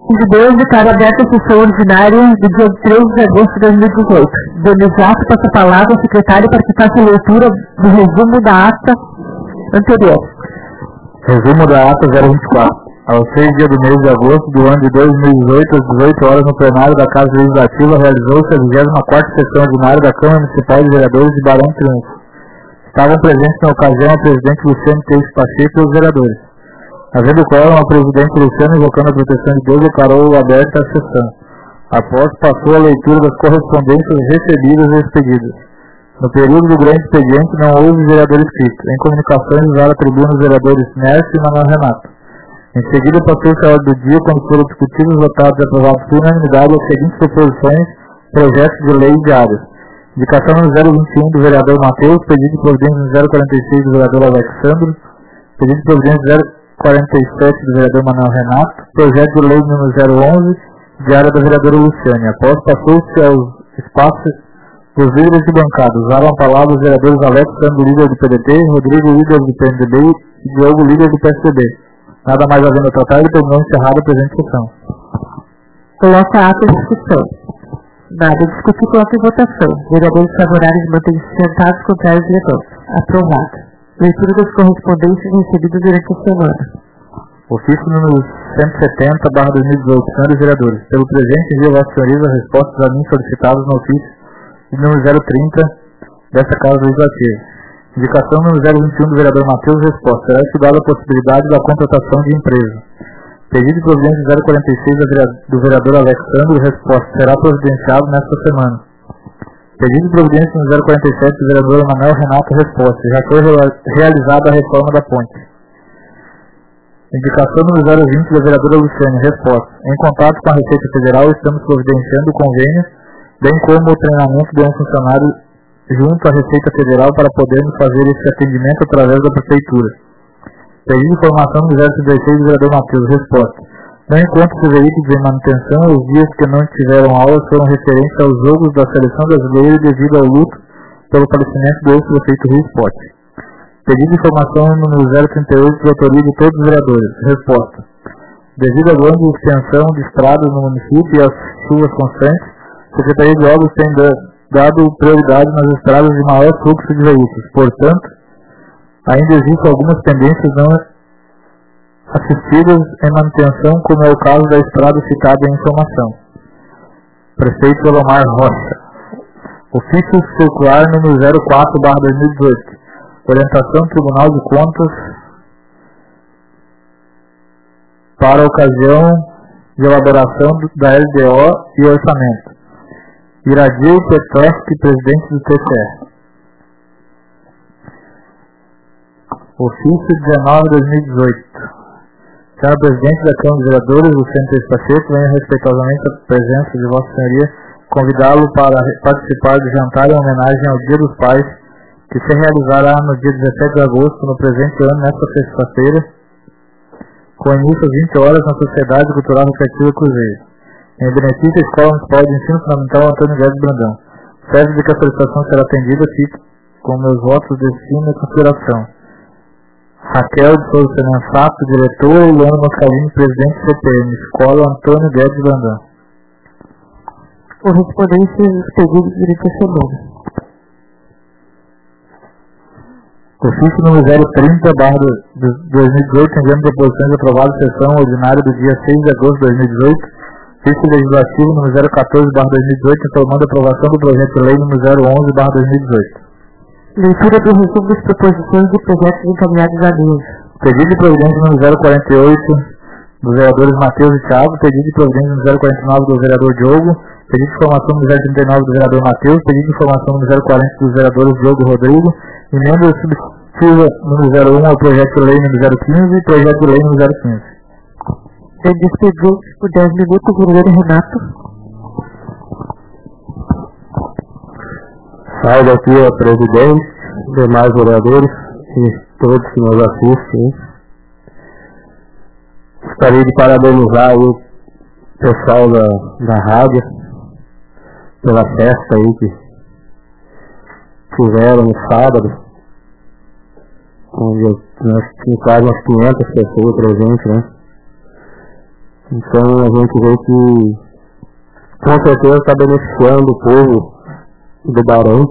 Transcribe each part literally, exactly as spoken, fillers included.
De Deus, declara aberta a sessão ordinária do dia treze de agosto de dois mil e dezoito. Donizato passa a palavra ao secretário para que faça a leitura do resumo da ata anterior. Resumo da ata zero vinte e quatro. Aos seis dias do mês de agosto do ano de dois mil e dezoito, às dezoito horas, no plenário da Casa Legislativa, realizou-se a vigésima quarta sessão ordinária da Câmara Municipal de Vereadores de Barão Triunfo. Estavam presentes na ocasião o presidente Luciano Teixeira Pacheco e os vereadores. Havendo quórum, o presidente Luciano, invocando a proteção de Deus, declarou aberta a sessão. Após, passou a leitura das correspondências recebidas e expedidas. No período do grande expediente, não houve vereador inscrito. Em comunicações, usaram a tribuna os vereadores Nércio e Manuel Renato. Em seguida, passou-se a ordem do dia, quando foram discutidos, votados e aprovados por unanimidade as seguintes proposições, projetos de lei de áreas. Indicação no zero vinte e um do vereador Matheus, pedido de providência no zero quarenta e seis do vereador Alexandre, pedido de providência no zero quarenta e sete do vereador Manuel Renato, projeto de lei número zero onze, de área da vereadora Luciane. Após, passou-se aos espaços dos líderes de bancada. Usaram a palavra os vereadores Alexandre, líder do P D T, Rodrigo, líder do P M D B e Diogo, líder do P S D B. Nada mais havendo a tratar, e terminou encerrada a presente sessão. Coloca a ata em discussão. Nada discutir, coloca em votação. Vereadores favoráveis mantêm-se sentados, contrários diretores. Aprovado. Leitura das correspondências recebidas durante a semana. Ofício número cento e setenta, barra dois mil e dezoito. Senhores vereadores, pelo presente envio a Vossa Senhoria as respostas a mim solicitadas no ofício número zero trinta desta Casa Legislativa. Indicação número zero vinte e um do vereador Matheus, resposta. Será estudada a possibilidade da contratação de empresa. Pedido de providência zero quarenta e seis do vereador Alexandre, resposta. Será providenciado nesta semana. Pedido de providência no zero quarenta e sete do vereador Manuel Renato, resposta. Já foi realizada a reforma da ponte. Indicação número zero vinte da vereadora Luciane, resposta. Em contato com a Receita Federal, estamos providenciando o convênio, bem como o treinamento de um funcionário junto à Receita Federal para podermos fazer esse atendimento através da Prefeitura. Pedido de informação do zero trinta e seis do vereador Matheus, resposta. Não encontro-se veículos em manutenção, os dias que não tiveram aulas foram referentes aos jogos da Seleção Brasileira devido ao luto pelo falecimento do ex-prefeito Rui Spot. Pedido de informação número zero trinta e oito de autoria de todos os vereadores, resposta. Devido à grande extensão de estradas no município e às chuvas constantes, a Secretaria de Obras tem dado prioridade nas estradas de maior fluxo de veículos. Portanto, ainda existem algumas pendências não assistidas em manutenção, como é o caso da estrada citada em informação. Prefeito Elomar Rocha. Ofício circular número zero quatro barra dois mil e dezoito. Orientação do Tribunal de Contas para a ocasião de elaboração da L D O e orçamento. Iradir Petrovski, presidente do T C E. Ofício dezenove de dois mil e dezoito. Senhor Presidente da Câmara de Vereadores, Luciano Teixeira Pacheco, venho respeitosamente a presença de Vossa Senhoria convidá-lo para participar do jantar em homenagem ao Dia dos Pais, que se realizará no dia dezessete de agosto, no presente ano, nesta sexta-feira, com início às vinte horas na Sociedade Cultural Recreativa Cruzeiro. Em benefício, a Escola Municipal de Ensino Fundamental Antônio Guedes Brandão. Serve de que a solicitação será atendida, fique com meus votos de estima e consideração. Raquel de Souza Senensato, diretora, e Luana Moscalini, presidente do C P M, Escola Antônio Guedes Brandão. Correspondências expedidas durante a semana. Ofício número zero trinta barra dois mil e dezoito, enviando proposições aprovadas à sessão ordinária do dia seis de agosto de dois mil e dezoito, ofício legislativo número zero quatorze barra dois mil e dezoito, informando a aprovação do projeto de lei número zero onze barra dois mil e dezoito. Leitura do resumo das proposições e projetos encaminhados à mesa. Pedido de providência número zero quarenta e oito dos vereadores Matheus e Thiago, pedido de providência número zero quarenta e nove do vereador Diogo, pedido de informação número zero trinta e nove do vereador Matheus, pedido de informação número zero quarenta dos vereadores Diogo e Rodrigo, emenda substitutiva número zero um ao projeto de lei número zero quinze e projeto de lei número zero quinze. Tem despedidos por dez minutos, vereador Renato. Salve aqui a presidente, demais vereadores e todos que nos assistem. Gostaria de parabenizar o pessoal da, da rádio pela festa aí que fizeram no sábado, onde nós tínhamos quase umas quinhentas pessoas presentes, né? Então a gente vê que com certeza está beneficiando o povo do Barão.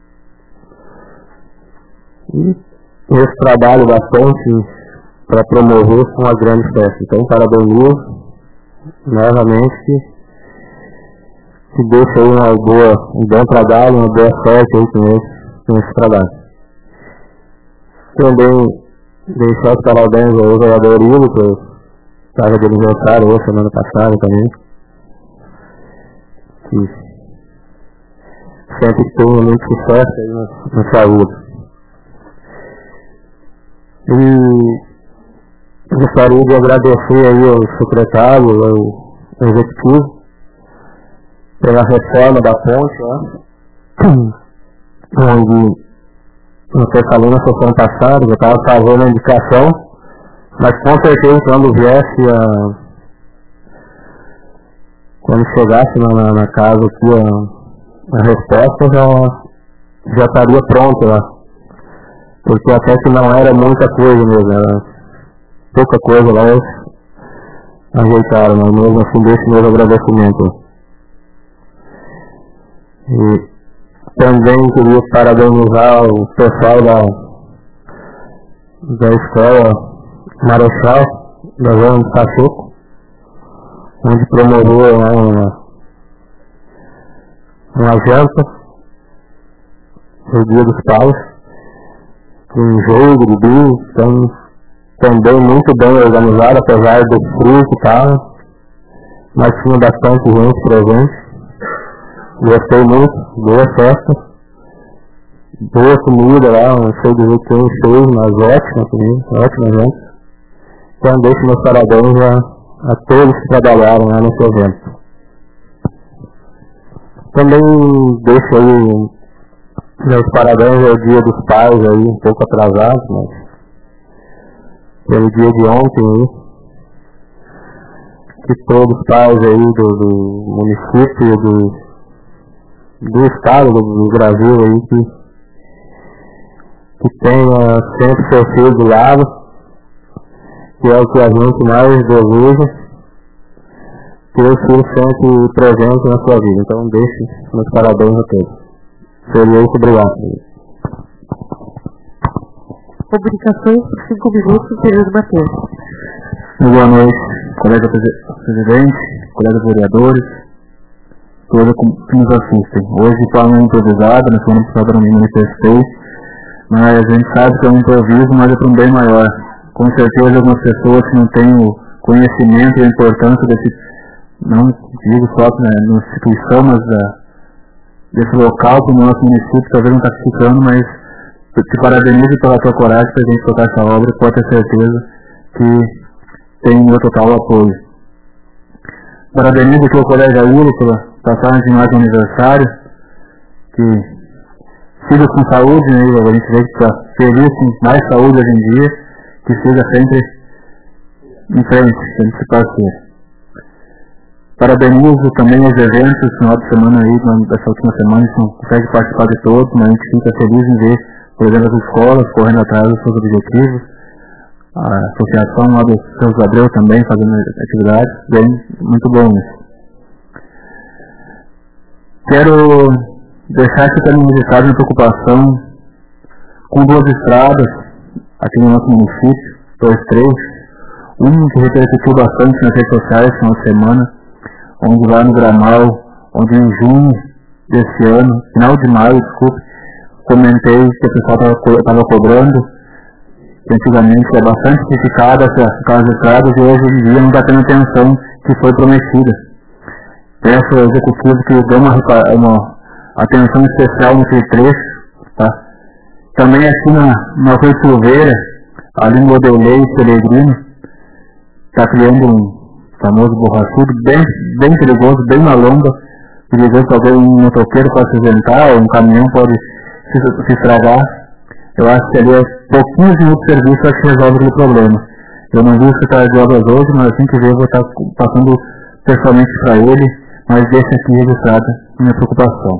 E esse trabalho da ponte para promover uma grande festa. Então parabenizo novamente, que deixa aí uma boa, um bom trabalho, uma boa sorte aí com esse, com esse trabalho. Também deixar os parabéns ao vereador Ilo, que estava de aniversário hoje, semana passada também. Que sempre tem muito sucesso aí na, na saúde. E gostaria de agradecer aí ao secretário, ao, ao executivo, pela reforma da ponte, né? Onde eu falei na sessão passada, eu estava fazendo a indicação, mas com certeza quando viesse a... quando chegasse na, na casa aqui a, a resposta já, já estaria pronta lá. Porque até que não era muita coisa mesmo, era pouca coisa lá, eles ajeitaram, mas mesmo assim deixo meu agradecimento. E também queria parabenizar o pessoal da, da escola Marechal, da zona de Pacheco, onde promoveu né, uma, uma janta no Dia dos Pais, com jogo de vinho, então também muito bem organizado, apesar do frio que estava, mas tinha bastante gente presente. Gostei muito, boa festa, boa comida lá, um show de rotina cheio, mas ótima comida, ótima gente. Então deixo meus parabéns a, a todos que trabalharam lá nesse evento. Também deixo aí meus parabéns ao Dia dos Pais aí, um pouco atrasado, mas pelo dia de ontem aí, que todos os pais aí do, do município, do do estado, do, do Brasil aí, que, que tenha sempre seu filho do lado, que é o que a gente mais deseja, ter o filho sempre presente na sua vida. Então deixe meus parabéns a todos. Seria isso, obrigado. Comunicações por cinco minutos, Pedro Matheus. Boa noite, colega presidente, colegas vereadores, todos que nos assistem. Hoje de forma improvisada, na semana passada não me manifestei, mas a gente sabe que é um improviso, mas é para um bem maior. Com certeza algumas pessoas que não têm o conhecimento e a importância desse, não digo só né, na instituição, mas da, desse local para o nosso município, talvez não está ficando, mas te parabenizo pela tua coragem para a gente tocar essa obra e pode ter certeza que tem o meu total apoio. Parabenizo aqui ao colega Ilo pela passagem de mais um aniversário, que siga com saúde, né? A gente vê que está feliz com mais saúde hoje em dia, que siga sempre em frente, sempre se parceiro. Parabenizo também os eventos, no final de semana aí, dessa última semana, a gente não consegue participar de todos, mas a gente fica feliz em ver, por exemplo, as escolas correndo atrás dos seus objetivos, a associação lá do Seu Gabriel também fazendo atividades, bem, muito bom isso. Quero deixar aqui também registrado minha preocupação com duas estradas aqui no nosso município, dois trechos. Um que repercutiu bastante nas redes sociais essa uma semana, onde lá no Gramal, onde em junho desse ano, final de maio, desculpe, comentei que o pessoal estava cobrando, que antigamente é bastante criticada aquelas estradas e hoje em dia não está tendo atenção que foi prometida. Peço ao executivo que dê uma, uma atenção especial nesse trecho, tá? Também aqui na, na Rua Silveira, ali no Odelei Peregrino, está criando um famoso borrachudo, bem, bem perigoso, bem na longa, perigoso que alguém, um motoqueiro pode se acidentar, ou um caminhão pode se, se estragar. Eu acho que ali é pouquinhos minutos de serviço que resolve aquele problema. Eu não vi o secretário de obras hoje, mas assim que ver eu vou estar passando pessoalmente para ele, mas deixa aqui registrada minha preocupação.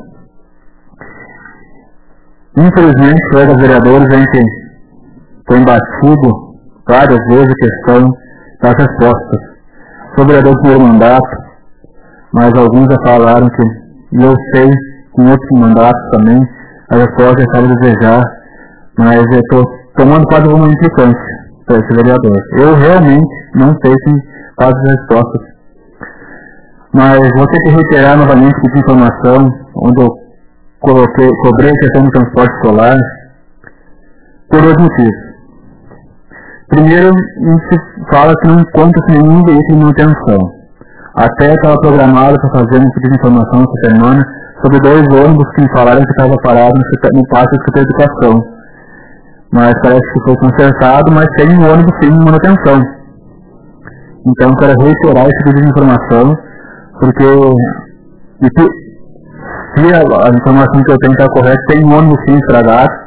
Infelizmente, colegas vereadores, a gente tem batido várias vezes a questão das respostas. sou vereador do primeiro mandato, mas alguns já falaram que, e eu sei que em outros mandatos também, a resposta é sabe desejar, mas eu estou tomando quase uma implicância para esse vereador. Eu realmente não sei se faz as respostas, mas vou ter que reiterar novamente essa informação, onde eu coloquei, cobrei a questão do transporte escolar, por dois motivos. Primeiro, a gente fala que não conta-se nenhum veículo de manutenção. Até estava programado para fazer um pedido de informação essa semana sobre dois ônibus que me falaram que estavam parados no, no pátio da Secretaria de Educação. Mas parece que foi consertado, mas tem um ônibus sem manutenção. Então, eu quero reiterar esse pedido de informação, porque se, se a, a informação que eu tenho está correta, tem um ônibus sim estragado.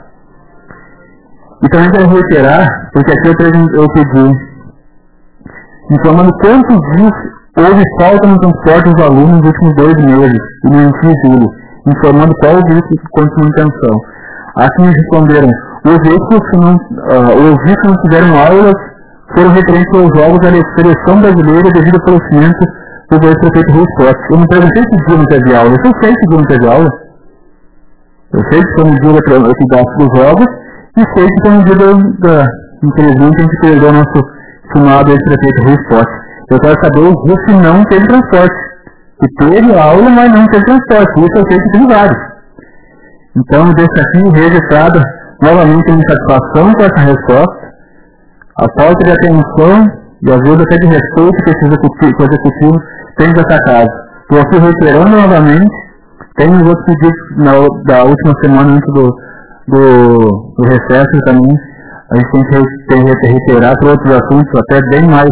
E também quero reiterar, porque aqui eu, eu pedi, informando quantos dias houve falta no transporte dos alunos nos últimos dois meses, e no início de julho, informando qual o veículo que conta de manutenção. Assim me responderam, os veículos que não, uh, os veículos que não tiveram aulas foram referentes aos jogos da seleção brasileira devido ao falecimento do ex-prefeito Rui Scott. Eu não perguntei se dia não teve aula, eu sei que dia não teve aula. Eu sei que foi no dia que gasto dos jogos, e sei que foi no dia da, infelizmente, a gente perdeu o nosso estimado ex-prefeito Rui Scott. Eu quero saber os dias que não teve transporte. Que teve aula, mas não teve transporte. Isso eu sei que tem vários. Então, deixo aqui registrada novamente a minha satisfação com essa resposta, a falta de atenção e ajuda até de respeito que esse executivo, que o executivo tem dessa casa. Estou aqui reiterando novamente, tem os outros pedidos na, da última semana antes do, do, do recesso também, a gente tem que, tem que reiterar para outros assuntos até bem mais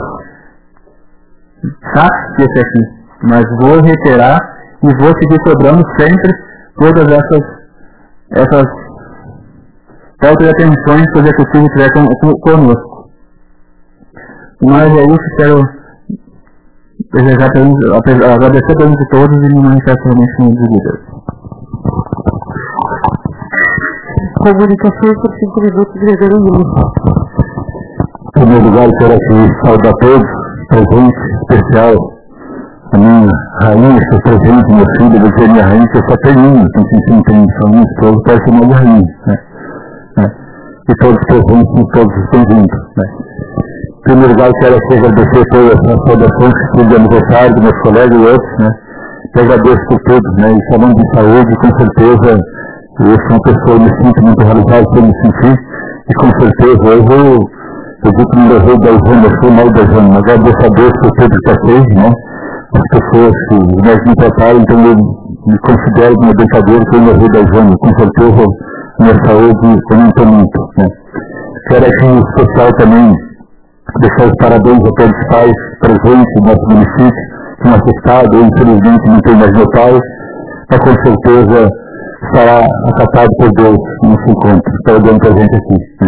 chatos que esse aqui. Mas vou reiterar e vou seguir cobrando sempre todas essas, essas falta de atenções que o executivo tiver conosco. Mas é isso, quero desejar, agradecer a todos e todos e me manifestar realmente com os líderes. Comunicações por cinco minutos, vereador Luiz. Em primeiro lugar, quero aqui saudar a todos, presente especial, a minha rainha, que é presente, meu filho, eu dizer minha rainha, que eu só tenho uma, não tem só minha esposa, pode ser uma rainha, né? né? E todos presentes, todos estão juntos, né? Em primeiro lugar, quero aqui agradecer todas as saudações que de aniversário dos meus colegas e outros, né? Eu agradeço por tudo, né? E falando de saúde, com certeza, eu sou uma pessoa, me sinto muito realizado por me sentir, e com certeza, hoje eu, eu digo que não levei dez anos, eu fui mais dez anos, mas agradeço a Deus por tudo que eu fiz, né? As pessoas que mais me trataram, então eu me considero uma brincadeira que eu levei dez anos, com certeza, minha saúde aumentou muito, né? Quero aqui, em especial também, deixar os parabéns a todos os pais presentes no nosso município, no nosso estado. Eu, infelizmente, não tenho mais meu pai, mas com certeza estará acatado por Deus nesse encontro, estará dando presente aqui. Né?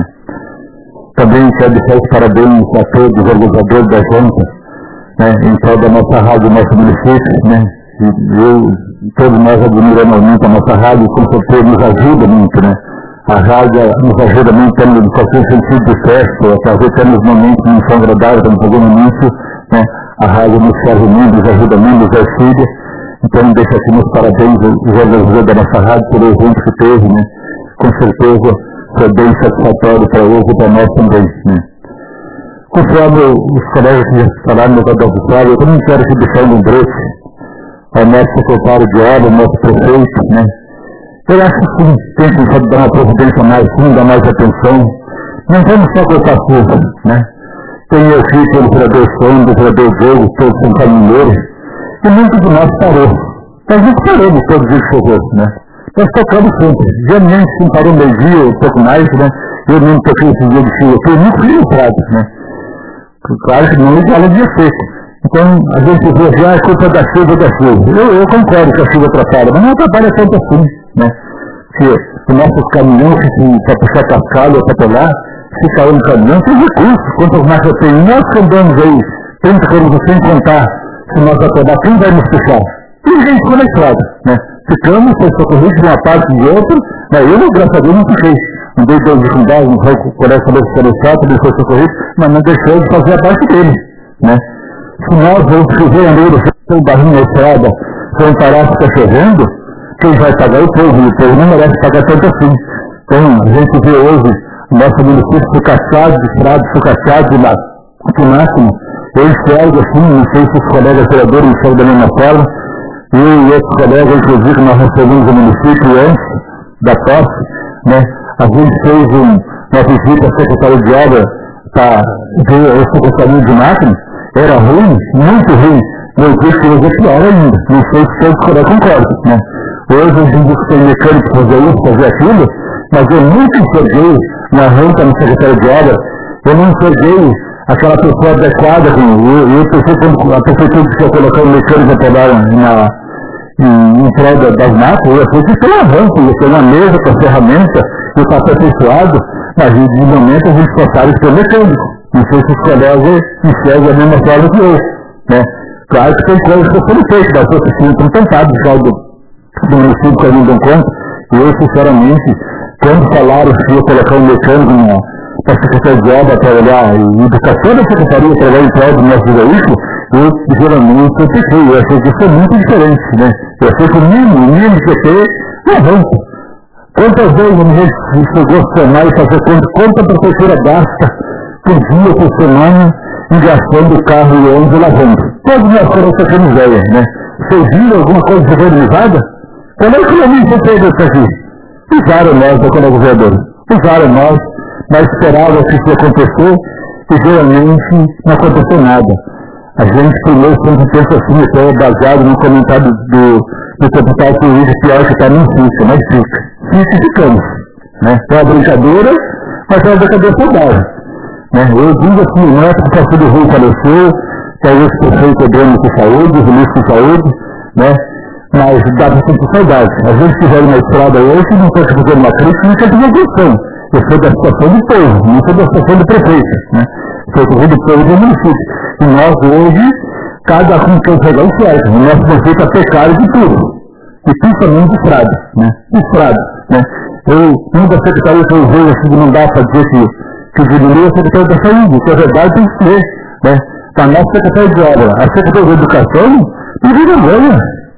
Também quero deixar os parabéns a todos os organizadores da junta, né, em prol da nossa rádio, do nosso município. Né? E eu, todos nós admiramos muito a nossa rádio, com certeza nos ajuda muito, né? A rádio nos ajuda muito em qualquer sentido de festa, a fazer temos momentos que não são agradáveis, estamos fazendo anúncio, né? A rádio nos serve muito, nos ajuda muito, nos auxilia. Então, deixo aqui meus parabéns aos organizadores da nossa rádio pelo evento que teve, né? Com certeza, foi bem satisfatório para eles e para nós também, né? Conforme os colegas que já falaram no negócio da oficial, eu também quero aqui deixar um lembrete ao nosso secretário de obra, ao nosso prefeito, né? Eu acho que sim, tem que dar uma providência mais, sim, dar mais atenção. Não vamos só cortar tudo, né? Tem meu filho, tem o vereador Sandro, o vereador Diego, todos são caminhoneiros, e muito de nós parou. Nós não paramos todos os favor, né? Nós tocamos sempre. Geralmente, se parou meio dia, um pouco mais, né? Eu mesmo toquei esse dia de chuva, eu fui muito frustrado, né? Claro que não igual a dia seco. Então, a gente vê já a culpa da chuva da chuva. Eu, eu concordo que a chuva atrapalha, mas não atrapalha tanto assim, né? Se os nossos caminhões, para puxar cascalho ou para pegar, se cair no caminhão, tem recursos. Quantas marcas tem? Nós que andamos aí, trinta quilômetros sem contar, se nós acordar, quem vai nos puxar? Tem gente na estrada, né? Ficamos, foi socorrido de uma parte e de outra, mas eu, graças a Deus, não fiquei. Andei dois de fundagem, não foi o colégio falou que foi chato, ele foi socorrido, mas não deixou de fazer a parte dele, né? Se nós vamos fazer a lei do barrinho na estrada, sem parar que está chovendo, quem vai pagar é o povo, e o povo não merece pagar tanto assim. Então, a gente vê hoje o nosso município sucateado de estrada, sucateado de máximo. Eu enxergo assim, não sei se os colegas vereadores enxergam da mesma forma, eu e outros colegas, inclusive, nós recebemos o município antes da posse, né? A gente fez um, uma visita à Secretaria de Obra para ver o secretário de máquina, era ruim, muito ruim, eu disse que hoje é pior ainda, não sei se todos os colegas concordam, né? Hoje a gente diz que tem mecânico para fazer isso, fazer aquilo, mas eu nunca enxerguei na renta no secretário de Obra, eu não enxerguei aquela pessoa adequada, eu, eu pensei quando a prefeitura quer colocar um mecânico para dar na, em, em prol das matas, eu achei que isso é um avanço, ia ter uma mesa com a ferramenta, e está aperfeiçoado, mas de momento a gente só sabe que é mecânico. Não sei se os colegas enxergam a mesma forma que eu, né? Claro que tem coisas que foram feitas, mas outras que estão tentadas já do, do município que não dão conta, e eu, sinceramente, quando falaram que ia colocar um mecânico na para a Secretaria de Obra para olhar e educação da Secretaria para olhar em prol do nosso veículo, eu geralmente eu fiquei, eu achei que isso é muito diferente, né? Eu achei que o mínimo, o mínimo que eu tenho é avanço. Quantas vezes a gente chegou a somar e fazer conta, quanto a prefeitura gasta por dia, por semana, engraçando o carro e o ônibus lavando? Todos nós queremos essa ideia, né? Vocês viram alguma coisa organizada? Quando é que o ministro fez isso aqui? Usaram nós, da Câmara Governadora. Usaram nós, mas esperava que isso ia acontecer e geralmente não aconteceu nada. A gente primeiro sempre pensa assim, até baseado no comentário do, do deputado que diz pior que está não fica, mas fica. Fica e ficamos. Né? É uma brincadeira, mas é uma brincadeira saudável. Né? Eu digo assim, não é porque o Partido Rui faleceu, talvez o prefeito é dono de saúde, o ministro de saúde, né? Mas dá para sentir saudade. A gente fizer uma estrada hoje, não pode fazer uma crítica, não quer fazer questão. Eu sou da situação do povo, não sou da situação do prefeito. Né? Sou do povo do município. E nós hoje, cada um quer pegar o certo. O nosso prefeito é pecado de tudo. E principalmente de estrada. Né? De estrada. Né? Eu, uma das secretarias que eu vejo assim, não dá para dizer que, que diminuiu a secretaria da saúde, que a verdade tem que ser. Né? A nossa secretária de obra, a secretaria de educação, não tem vergonha.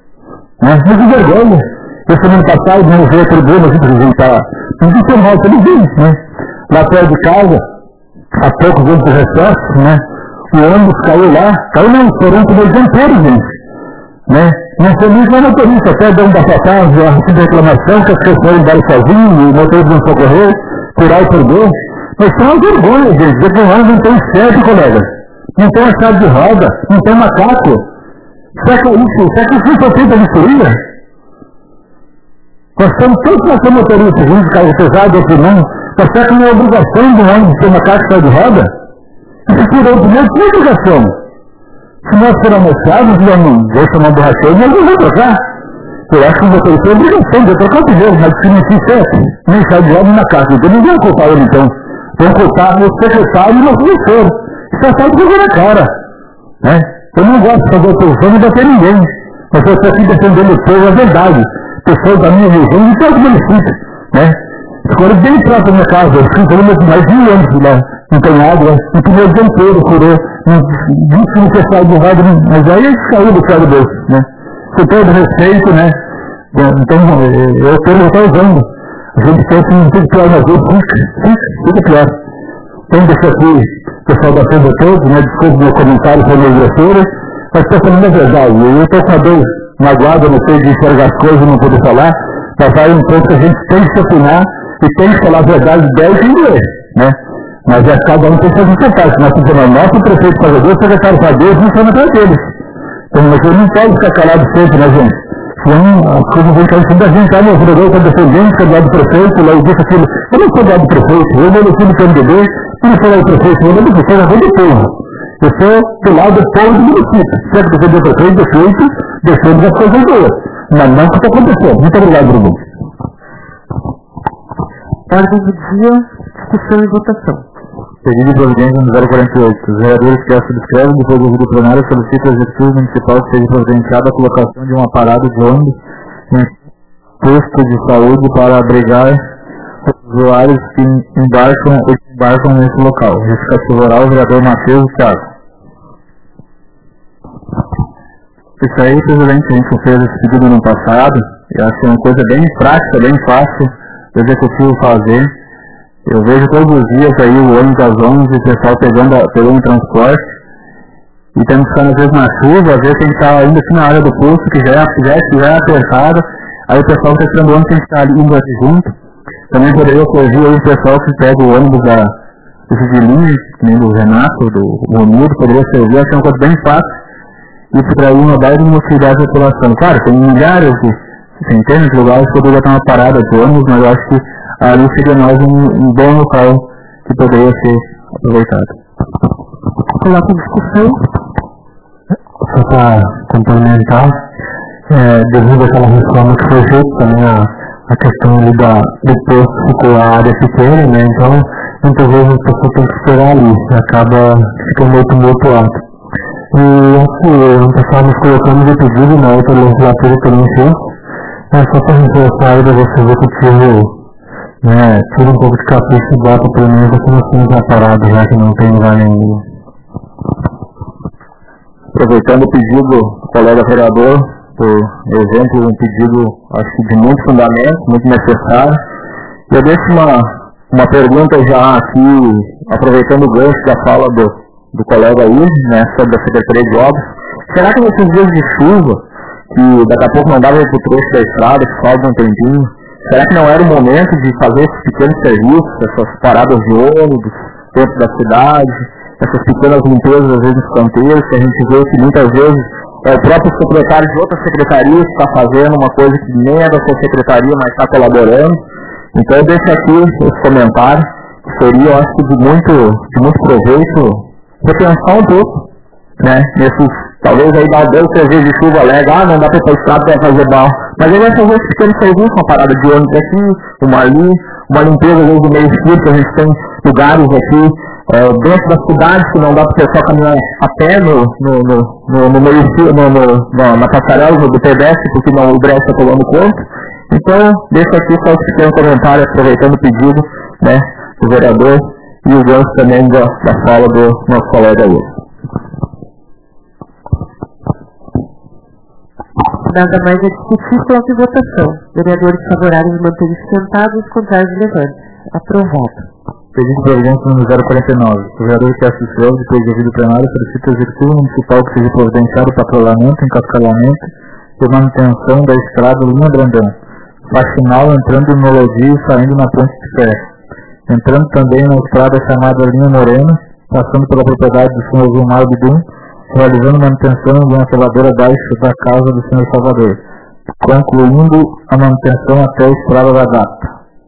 Né? Não tem vergonha. Esse ano passado, não veio a tribuna, a gente apresentar. Não tem mal, ele vive, né? Lá perto de casa, há poucos anos de recesso, né? O ônibus caiu lá, caiu não, estourou por dois inteiro, gente. Né? Não foi nem só motorista, até deu um bafafá, já recebi reclamação, que as pessoas foram embora sozinhos, o motorista não socorreu, tirar e perder. Mas foi uma vergonha, gente. Depois do ônibus não tem certo, colega. Não tem uma chave de roda, não tem macaco. Será que é isso? Será que isso foi feito a vistoria? Nós temos todos que ser motoristas, uns de carro pesado, outros não. Mas será que não é obrigação do ônibus ter uma caixa de roda? Isso tirou o dinheiro, que é obrigação? Se nós formos amostrados, não vou chamar borracheiro, mas não vou trocar. Eu acho que o motorista tem obrigação de trocar o dinheiro, mas se não fizer, nem sai de roda na caixa. Então ninguém vai culpar ele então. Vão culpar o secretário e o professor. Isso é só de jogar na cara. Né? Eu não gosto de fazer oposição e bater ninguém. Mas eu estou aqui defendendo o povo, a verdade. Pessoas da minha região e todo município, né? Escolhi bem próximo da minha casa, eu fiz mais de um ano lá, empenhado, né? E que meu dia inteiro curou, disse que não tinha saído do rádio, mas aí ele saiu do céu do Deus, né? Com todo respeito, né? Então, eu tenho que estar usando. A gente pensa em tudo pior na vida, fica, fica, fica pior. Então, deixa aqui, pessoal da Senda todos, né? Desculpe meu comentário sobre a grosseira, mas estou falando a verdade, eu estou com a dor magoado, não sei de enxergar as coisas, não poder falar, mas vai um ponto que a gente tem que se afinar e tem que falar a verdade dez e dois, né? Mas é cada um tem que fazer sua parte. Nós temos o nosso prefeito fazedor, o secretário fazedor, não são atrás deles. Então, mas eu não posso ficar calado sempre, né, gente? Senão, as coisas vão cair sempre da gente, ah, meu vereador está defendendo, que é do lado do prefeito, lá eu disse aquilo. Eu não sou do lado do prefeito, eu vou defender o P M D B, eu não sou do lado do prefeito, eu não sou do lado do povo. Eu sou do lado do povo do município. Se é que defender o prefeito, defeito, defende as coisas boas. Mas não o que está acontecendo. Muito obrigado, Bruno. Ordem do dia, discussão e votação. Pedido de providência no zero quarenta e oito. Os vereadores que a subscrevem, depois do ouvido plenário, solicitam ao Executivo Municipal que seja providenciada a colocação de uma parada de ônibus em posto de saúde para abrigar os usuários que embarcam ou desembarcam nesse local. Justificativo oral, o vereador Matheus Thiago. Isso aí, presidente, a gente fez esse pedido no passado, e acho que é uma coisa bem prática, bem fácil do executivo fazer. Eu vejo todos os dias aí o ônibus às onze, o pessoal pegando, pegando transporte, e temos que ficar às vezes na chuva, às vezes tem que estar ainda assim na área do posto, que já é, já é, já é apertado, aí o pessoal que está esperando o ônibus tem que estar indo aqui junto. Também poderia servir aí o pessoal que pega o ônibus da de linha, nem do Renato, do Romildo, poderia servir, acho que é uma coisa bem fácil, e para ir uma baita motividade da população. Claro, tem milhares de centenas de lugares que poderia estar uma parada de ônibus, mas eu acho que ali seria mais um, um bom local que poderia ser aproveitado. Coloca a discussão. Só para complementar, é, devido àquela reforma que foi feita, também a, a questão ali da, do posto ficou a área pequena, né? Então muitas vezes a pessoa tem que esperar ali, acaba ficando muito tumultuado. E assim, o pessoal nos colocamos de pedido na outra legislatura que eu não fiz, é só para reforçar aí da você executivo, né, tira um pouco de capricho e bota pelo menos aqui no fim da parada, já que não tem lugar nenhum. Aproveitando o pedido do colega vereador, por exemplo, um pedido, acho que de muito fundamento, muito necessário, eu deixo uma, uma pergunta já aqui, aproveitando o gancho da fala do do colega aí, né, sobre a Secretaria de Obras. Será que nesses dias de chuva, que daqui a pouco não dava para o trecho da estrada, que falta um tempinho, será que não era o momento de fazer esses pequenos serviços, essas paradas de ônibus dentro da cidade, essas pequenas limpezas, às vezes, nos canteiros, que a gente vê que muitas vezes é o próprio secretário de outra secretaria que está fazendo uma coisa que nem é da sua secretaria, mas está colaborando. Então eu deixo aqui esse comentário, que seria, eu acho que de muito, de muito proveito, repensar um pouco, né, nesses, talvez aí dar dois, três dias de chuva alegre, ah, não dá para ir para o estado para fazer barro, mas ele vai fazer esse pequeno serviço, uma parada de ônibus aqui, uma ali, uma limpeza às vezes do meio escuro, que a gente tem lugares aqui, é, dentro da cidade, que não dá para o pessoal caminhar a pé no, no, no, no, no meio escuro, no, no, no, na passarela do pedestre, porque não, o brecha está tomando conta. Então, deixo aqui só esse pequeno comentário, aproveitando o pedido, né, do vereador, e o gancho também da, da fala do nosso colega aí. Nada mais é discutir, coloque em votação. Vereadores favoráveis mantêm-se sentados, os contrários levantes. Aprovado. Pedido de providência número zero quarenta e nove. O vereador que assistiu, depois de ouvido plenário, solicita ao executivo municipal que seja providenciado o patrulhamento, encascalamento e manutenção da estrada Linha Brandão, faxinal entrando no Lodi e saindo na ponte de ferro, entrando também na estrada chamada Linha Morena, passando pela propriedade do senhor Vilmar Bidum, realizando manutenção de uma celadora abaixo da casa do senhor Salvador, concluindo a manutenção até a estrada da Gata.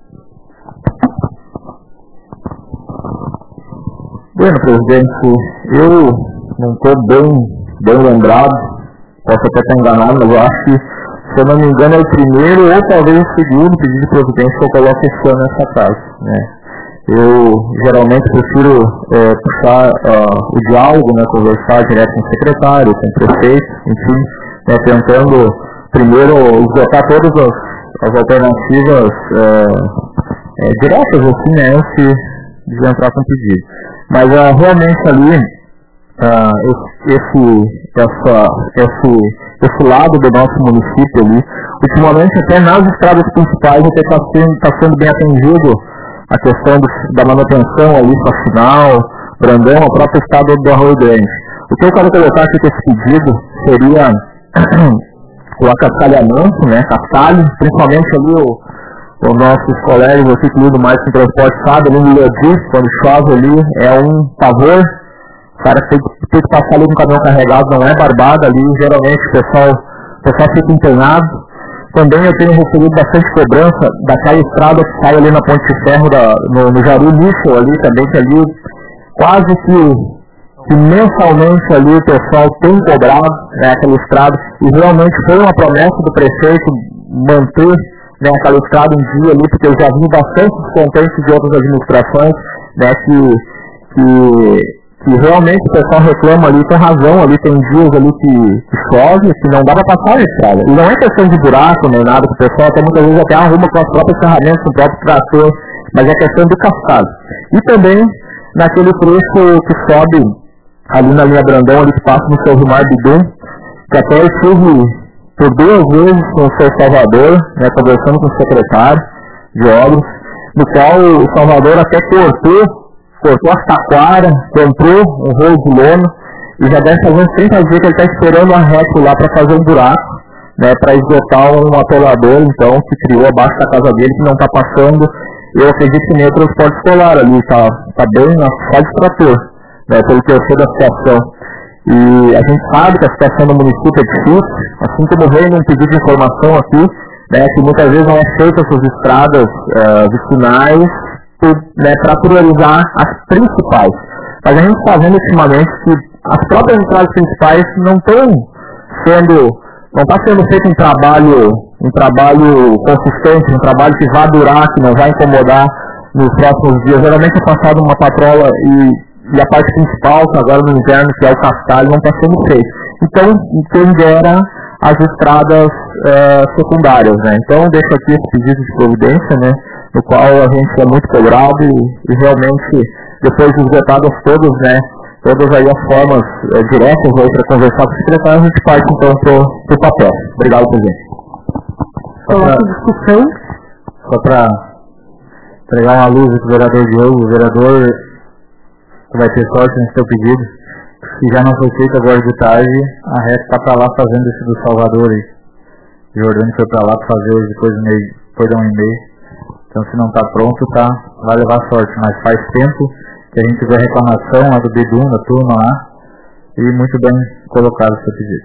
Bueno, presidente, eu não estou bem, bem lembrado, posso até estar enganado, mas eu acho que, se eu não me engano, é o primeiro ou talvez o segundo pedido de providência que eu coloco esse ano nessa casa, né? Eu geralmente prefiro é, puxar uh, o diálogo, né, conversar direto com o secretário, com o prefeito, enfim, né, tentando primeiro esgotar todas as, as alternativas é, é, diretas, assim, né, antes de entrar com o pedido. Mas uh, realmente ali, uh, esse, essa, esse, esse lado do nosso município ali, ultimamente até nas estradas principais até está sendo, tá sendo bem atendido a questão do, da manutenção ali, faxinal, Brandão, a própria estrada do Arroio Grande. O que eu quero colocar aqui com esse pedido seria o acascalhamento, né, cascalho, principalmente ali o, os nossos colegas aqui que lidam mais com transporte, sabe, ali no Lodi, quando chove ali, é um pavor, o cara tem, tem que passar ali com o caminhão carregado, não é barbada ali, geralmente o pessoal, o pessoal fica empenhado. Também eu tenho recebido bastante cobrança daquela estrada que sai ali na Ponte de Ferro, da, no, no Jaru Lixo ali também, que ali quase que, que mensalmente ali o pessoal tem cobrado, né, aquela estrada, e realmente foi uma promessa do prefeito manter, né, aquela estrada um dia ali, porque eu já vi bastante descontentes de outras administrações, né, que, que que realmente o pessoal reclama ali, tem razão, ali tem dias ali que, que chove, que não dá para passar na estrada. E não é questão de buraco nem nada, que o pessoal até muitas vezes até arruma com as próprias ferramentas, com o próprio trator, mas é questão do cascalho. E também naquele trecho que sobe ali na linha Brandão, ali que passa no seu Rimar Bidum, que até eu tive por duas vezes com o seu Salvador, né, conversando com o secretário de obras, no qual o Salvador até cortou, cortou as taquaras, comprou um rolo de lona, e já deve fazer uns trinta dias que ele está esperando a reto lá para fazer um buraco, né, para esgotar um atolador, então, que criou abaixo da casa dele, que não está passando, eu acredito que nem o transporte escolar ali, está tá bem na só de trator, né, pelo que eu sei da situação. E a gente sabe que a situação do município é difícil, assim como veio num pedido de informação aqui, né, que muitas vezes não é feita essas estradas uh, vicinais, né, para priorizar as principais. Mas a gente está vendo ultimamente que as próprias estradas principais não estão sendo, não está sendo feito um trabalho, um trabalho consistente, um trabalho que vai durar, que não vai incomodar nos próximos dias. Geralmente é passado uma patrola e E a parte principal, que agora no inverno, que é o cascalho, não está sendo feito. Então, quem dera as estradas uh, secundárias, né? Então, deixo aqui esse pedido de providência, né? No qual a gente é muito cobrado e, e realmente, depois de esgotadas todas, né? Todas aí as formas uh, diretas aí para conversar com o secretário, a gente parte então para o papel. Obrigado, presidente. Coloque discussão. Só para entregar uma luz para o vereador Diogo, o vereador vai ter sorte nesse seu pedido, se já não foi feito agora de tarde, a reta está para lá fazendo esse do Salvador aí. O Jordânia foi para lá fazer hoje depois do meio, depois de um e meio. Então se não está pronto, tá, vai levar sorte, mas faz tempo que a gente vê a reclamação lá do Bidum, da turma lá, e muito bem colocado o seu pedido.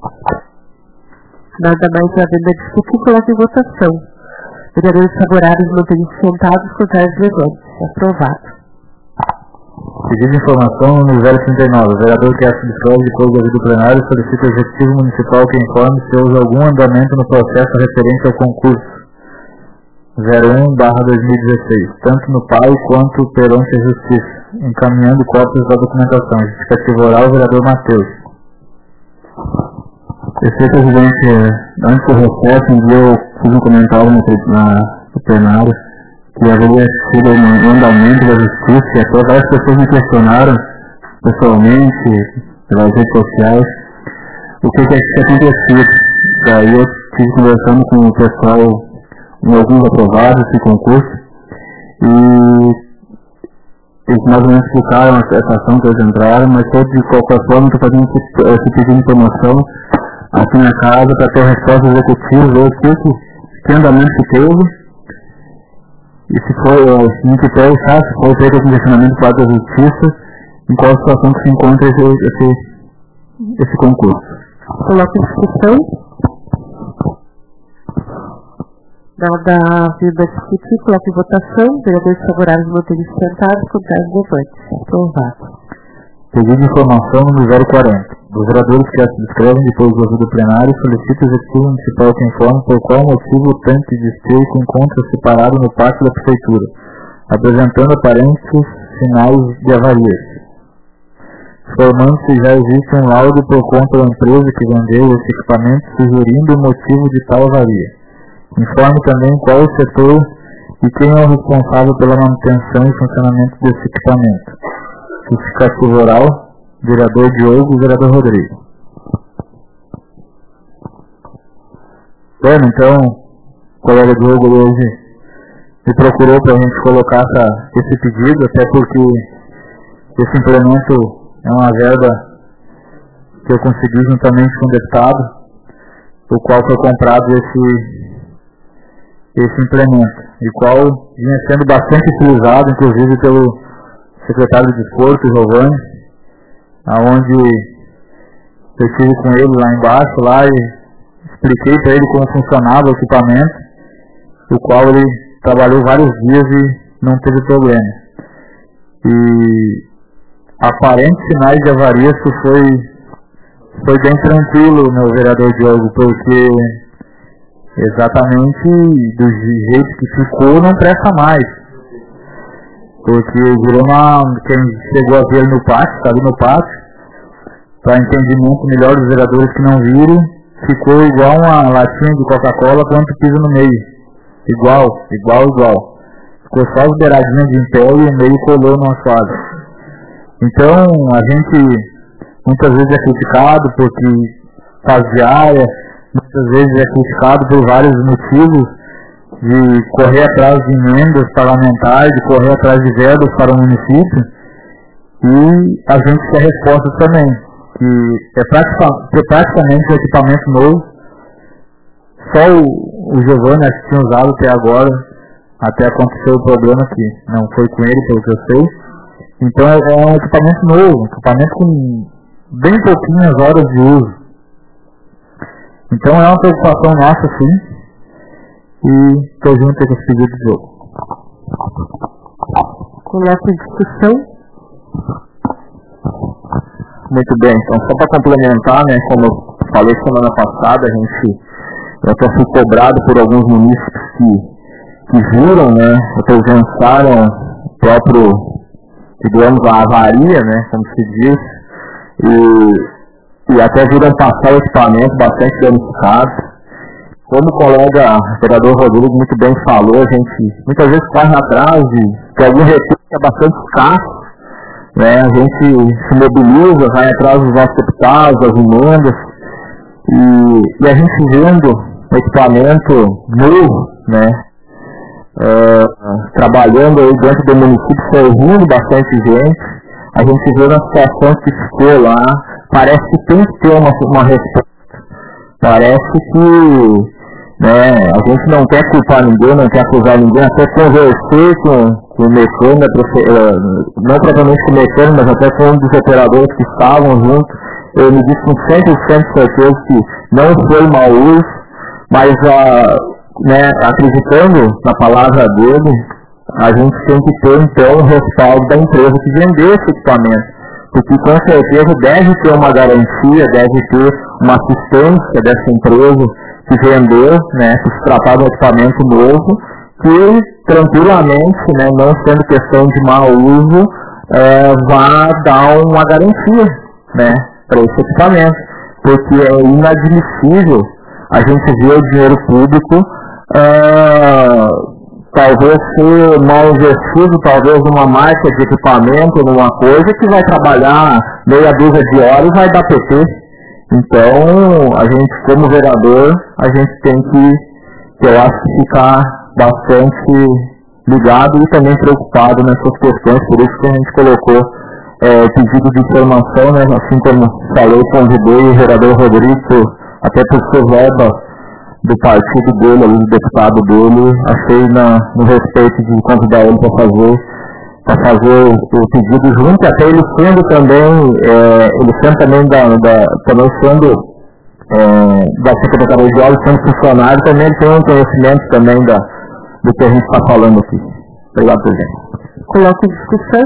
Nada mais havendo a discutir, coloque em votação. Vereadores favoráveis mantêm-se sentados, contrários levantes. Aprovado. Pedido de informação no zero trinta e nove. O vereador que se discorre de coisa do plenário solicita ao Executivo Municipal que informe se houve algum andamento no processo referente ao concurso zero um barra dois mil e dezesseis, tanto no P A I quanto perante a Justiça, encaminhando cópias da documentação. Justificativa oral, o vereador Matheus. Senhor presidente, antes do recesso, eu fiz um comentário no, na, no plenário que haveria sido um andamento da justiça, e até várias pessoas me questionaram pessoalmente, pelas redes sociais, o que que tinha acontecido. Daí eu estive conversando com o pessoal em alguns aprovados esse concurso, e eles mais ou menos explicaram essa ação que eles entraram, mas eu, de qualquer forma, estou fazendo esse, esse pedido de informação aqui na casa para ter resposta executiva, ver o que, que andamento que teve, e se foi, se não tiver, se foi feito algum questionamento para a Justiça, em qual situação que se encontra esse, esse, esse concurso. Coloque em discussão. Nada havendo a discutir, coloque em votação. Vereadores favoráveis mantêm-se sentados, contrários levantes. Aprovado. Pedido de informação no zero quarenta. Os vereadores que se inscrevem depois do ouvido plenário solicitam o Executivo Municipal que informe por qual motivo o tanque de esterco encontra separado no pátio da Prefeitura, apresentando aparentes sinais de avarias. Informando se já existe um laudo por conta da empresa que vendeu esse equipamento sugerindo o motivo de tal avaria. Informe também qual o setor e quem é o responsável pela manutenção e funcionamento desse equipamento. Justificativa oral, vereador Diogo e vereador Rodrigo. Bom, então, o colega Diogo hoje me procurou para a gente colocar essa, esse pedido, até porque esse implemento é uma verba que eu consegui juntamente com o deputado, o qual foi comprado esse, esse implemento, e qual vinha sendo bastante utilizado, inclusive pelo secretário de Desporto, Giovanni, aonde eu estive com ele lá embaixo, lá, e expliquei para ele como funcionava o equipamento, o qual ele trabalhou vários dias e não teve problema. E aparentes sinais de avaria, isso foi, foi bem tranquilo, meu vereador Diogo, porque exatamente do jeito que ficou não presta mais. Porque virou uma, quem chegou a ver no pátio, está ali no pátio, para entendimento melhor dos vereadores que não viram, ficou igual uma latinha de Coca-Cola quanto piso no meio. Igual, igual, igual. Ficou só as beiradinhas de em pé e o meio colou no asfalto. Então, a gente muitas vezes é criticado porque faz diária, muitas vezes é criticado por vários motivos, de correr atrás de emendas parlamentares, de correr atrás de verbas para o município, e a gente quer resposta também, que é praticamente, praticamente um equipamento novo. Só o, o Giovanni acho que tinha usado até agora, até aconteceu o problema que não foi com ele, pelo que eu sei. Então é, é um equipamento novo, um equipamento com bem pouquinhas horas de uso. Então é uma preocupação nossa, sim, e estou junto com esse pedido de jogo. Coloco em discussão. Muito bem, então só para complementar, né, como eu falei semana passada, a gente, eu até fui cobrado por alguns munícipes que, que viram, né, presenciaram o próprio, digamos, a avaria, né, como se diz, e, e até viram passar o equipamento bastante danificado. Como o colega o vereador Rodrigo muito bem falou, a gente muitas vezes corre atrás de, de algum recurso que é bastante escasso, né? A gente se mobiliza, vai atrás dos nossos deputados, das emendas, e, e a gente vendo o equipamento novo, né? Uh, trabalhando aí dentro do município, servindo bastante gente, a gente vê na situação que ficou lá, parece que tem que ter uma, uma resposta. Parece que, né, a gente não quer culpar ninguém, não quer acusar ninguém, até conversei com, com o mecânico, não propriamente com o mecânico, mas até com um dos operadores que estavam juntos. Ele me disse com cem por cento de certeza que não foi mau uso, mas a, né, acreditando na palavra dele, a gente tem que ter então o respaldo da empresa que vendeu esse equipamento, porque com certeza deve ter uma garantia, deve ter uma assistência dessa empresa que vendeu, né, que se tratar de um equipamento novo, que tranquilamente, né, não sendo questão de mau uso, é, vá dar uma garantia, né, para esse equipamento, porque é inadmissível a gente ver o dinheiro público é, talvez ser mal investido, talvez numa marca de equipamento, numa coisa que vai trabalhar meia dúzia de horas e vai dar P T. Então, a gente, como vereador, a gente tem que, eu acho, ficar bastante ligado e também preocupado nessas questões, por isso que a gente colocou é, pedido de informação, né, assim como falei, convidei o vereador Rodrigo, até por ser verba do partido dele, do deputado dele, achei na, no respeito de convidar ele para fazer para fazer o, o pedido junto, até ele sendo também, é, ele sendo também da, da também sendo é, da Secretaria de Obras, sendo funcionário, também ele tem um conhecimento também da, do que a gente está falando aqui. Obrigado, presidente. Coloco em discussão.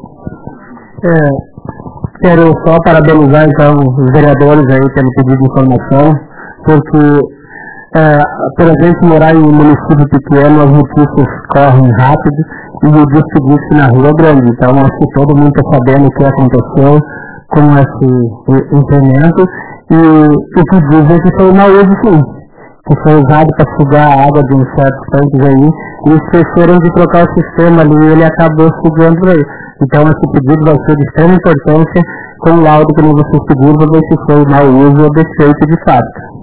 É, quero só parabenizar então os vereadores aí pelo pedido de informação, porque é, por a gente morar em um município pequeno, as notícias correm rápido e o dia seguinte na rua é grande. Então acho que todo mundo está sabendo o que aconteceu com esse incremento e o que dizem que foi mau uso, sim, que foi usado para sugar a água de um certo tanques aí e esqueceram de trocar o sistema ali e ele acabou sugando por aí. Então esse pedido vai ser de extrema importância com o laudo que vocês pediram para ver se foi mau uso ou defeito de fato.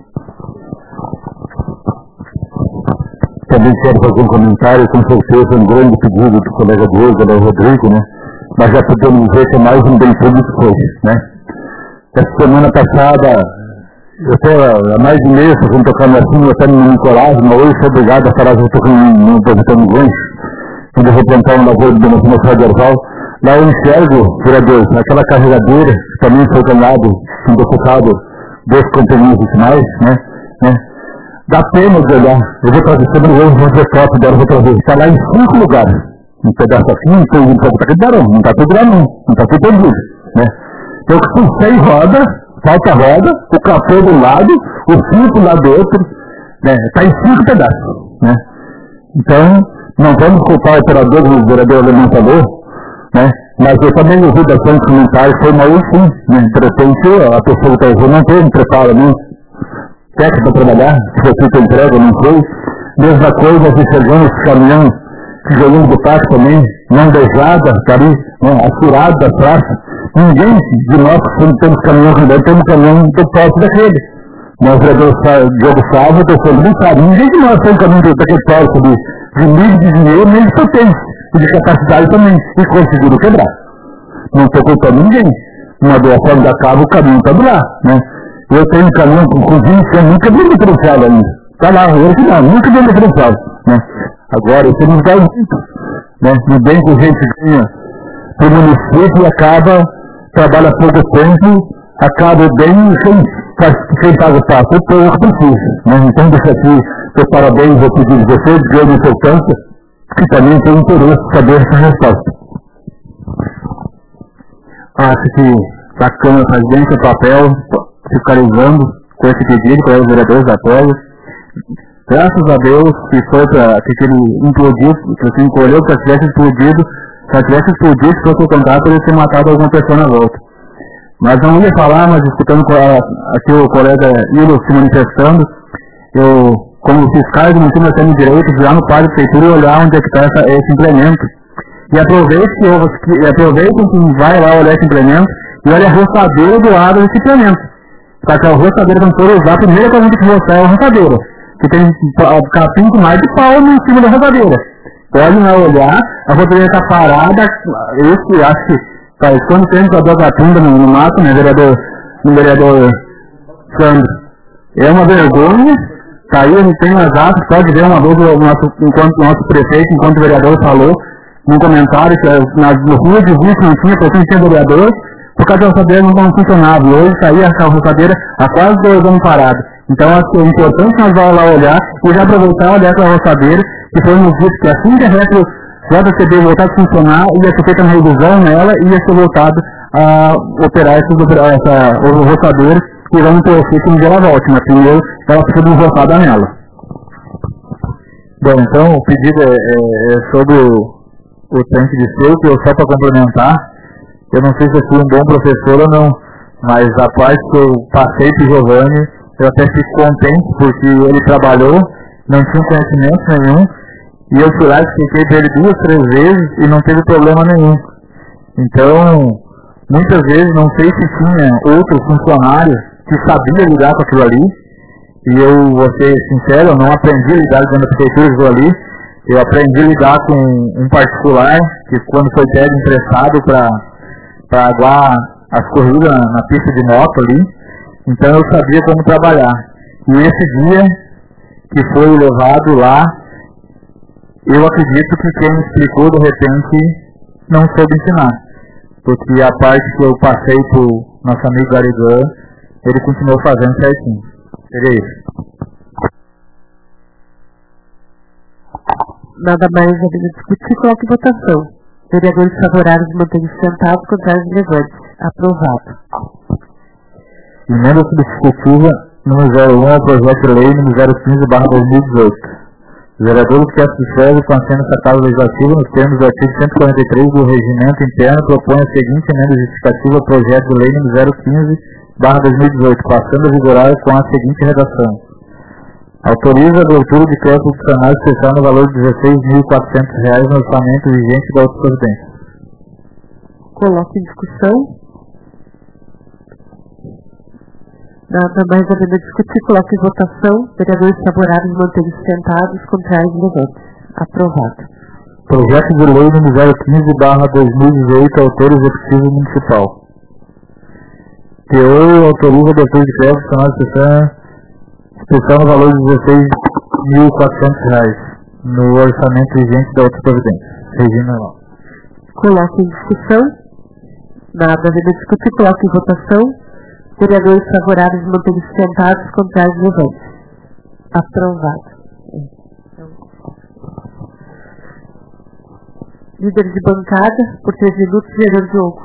Também quero fazer um comentário, com certeza um grande pedido do colega Diego, do Rodrigo, né? Mas já podemos dizer que é mais um bem público que foi, né? Essa semana passada, eu estou há mais de mês fazendo tocar minha filha, até no Nicolás, mas hoje sou obrigado a falar que eu estou com um projeto no gancho, quando eu vou plantar uma lavoura de Beneficio de Erval. Lá eu enxergo, vereador, aquela carregadora, que também foi ganhado, um deputado dos companhias mais, né? né? Dá pena de olhar. Eu vou trazer sobre o vou ver foto dela, vou trazer. Está lá em cinco lugares. Um pedaço aqui, um pouco, um pouco para aqui, não está tudo lá não. Não está tudo perdido, né? Então, com seis rodas, falta roda, o capô de um lado, o cinco do lado do outro, né? Está em cinco pedaços, né? Então, não vamos culpar o operador, como o vereador Alemão falou, né? Mas eu também ouvi bastante comentários, foi mal sim, né? De repente, a pessoa que está usando não teve preparo, né? Técnico para trabalhar, se foi feita a entrega, não foi. Mesma coisa, enxergando esse caminhão, tijolinho do pátio também, não beijada, tá ali, né, aspirado da praça. Ninguém de nós que temos caminhão com dentro, temos caminhão do porte daquele. Nós, vereador Diogo Salvo, eu estou falando bem claro, ninguém de nós tem caminhão daquele porte de, de livre de dinheiro, nem de potência, e de capacidade também, e conseguiram quebrar. Não estou culpando ninguém. Uma doação da cabo, o caminho está do lá, né? Eu tenho um caminhão com cozinha, eu nunca vi diferencial ainda. Está lá, hoje não, nunca vi diferencial, né? Agora, isso nos dá muito, né? No bem que a gente ganha para o município e acaba, trabalha pouco tempo, acaba bem sem, sem paga o passo, o povo precisa, né? Então, deixa aqui, meus parabéns ao pedido de vocês, grande importância, que também tem interesse em saber essa resposta. Acho que a Câmara faz bem seu papel, fiscalizando com esse pedido para os vereadores da Polo. Graças a Deus que foi para que ele implodiu, que assim encolheu, que se tivesse explodido, se tivesse explodido, se fosse o contrato, ele ter matado alguma pessoa na volta. Mas não ia falar, mas escutando aqui o colega Ilo se manifestando, eu, como fiscal, não tinha mais direito de ir lá no quadro de prefeitura e olhar onde é que está esse implemento. E aproveite que, que, aproveitem que vai lá olhar esse implemento e olha a roçadeira do lado desse implemento. Só que a roçadeira que não for usar, a primeira coisa que roçar é a roçadeira. Que tem capim com mais de pau em cima da roçadeira. Podem lá olhar, a roçadeira está parada, esse acho que faz quanto tempo a dor capim no, no mato, né, vereador, no vereador Sandro. É uma vergonha, tá aí, a gente tem as atas, pode ver uma vez o nosso, enquanto o nosso prefeito, enquanto o vereador falou, num comentário que nas ruas de Vício não tinha, porque não tinha vereador, por causa da roçadeira não funcionava. E hoje saía a roçadeira há quase dois anos parada. Então acho que é importante nós vamos lá olhar e já aproveitar olhar para a roçadeira, que foi nos dito que assim que a retro J C B voltar a funcionar, ia ser feita uma revisão nela e ia ser voltado a operar essa, essa roçadeira e vamos torcer que um dia ela volte, mas primeiro ela precisa de uma roçada nela. Bom, então o pedido é, é, é sobre o o tanque de seco, eu só para complementar, eu não sei se eu fui um bom professor ou não, mas a parte que eu passei para o Giovanni, eu até fico contente, porque ele trabalhou, não tinha conhecimento nenhum, e eu fui lá e expliquei para ele duas, três vezes, e não teve problema nenhum. Então, muitas vezes, não sei se tinha outros funcionários que sabiam lidar com aquilo ali, e eu vou ser sincero, eu não aprendi a lidar dentro da prefeitura do ali. Eu aprendi a lidar com um particular que quando foi pego emprestado para aguar as corridas na, na pista de moto ali, então eu sabia como trabalhar. E esse dia que foi levado lá, eu acredito que quem me explicou de repente não soube ensinar. Porque a parte que eu passei para o nosso amigo Garigan, ele continuou fazendo certinho. Seria isso. Nada mais a discutir, coloque votação. Vereadores favoráveis mantêm-se sentados, contrários relevantes. Aprovado. Emenda substitutiva número zero um ao projeto de lei número zero quinze barra dois mil e dezoito. Os vereadores que satisfazem com a cena dessa Casa Legislativa nos termos do artigo cento e quarenta e três do Regimento Interno propõem a seguinte emenda justificativa ao projeto de lei número zero quinze barra dois mil e dezoito, passando a vigorar com a seguinte redação. Autoriza a abertura de crédito adicional especial no valor de dezesseis mil e quatrocentos reais no orçamento vigente da outra providência. Coloque em discussão. Nada mais a ver discutir, coloque em votação. Vereadores favoráveis mantêm-se sentados, contrários relevantes. Aprovado. Projeto de lei número zero quinze barra dois mil e dezoito, autor executivo municipal. T O autoriza a abertura de crédito adicional especial especial no valor de dezesseis mil e quatrocentos reais no orçamento vigente da outra providência. Regina lá. Coloque em discussão. Nada a ver discutir, coloque em votação. Vereadores favoráveis mantêm-se sentados, contrários relevantes. Aprovado. Líder de bancada, por três minutos, vereador Diogo.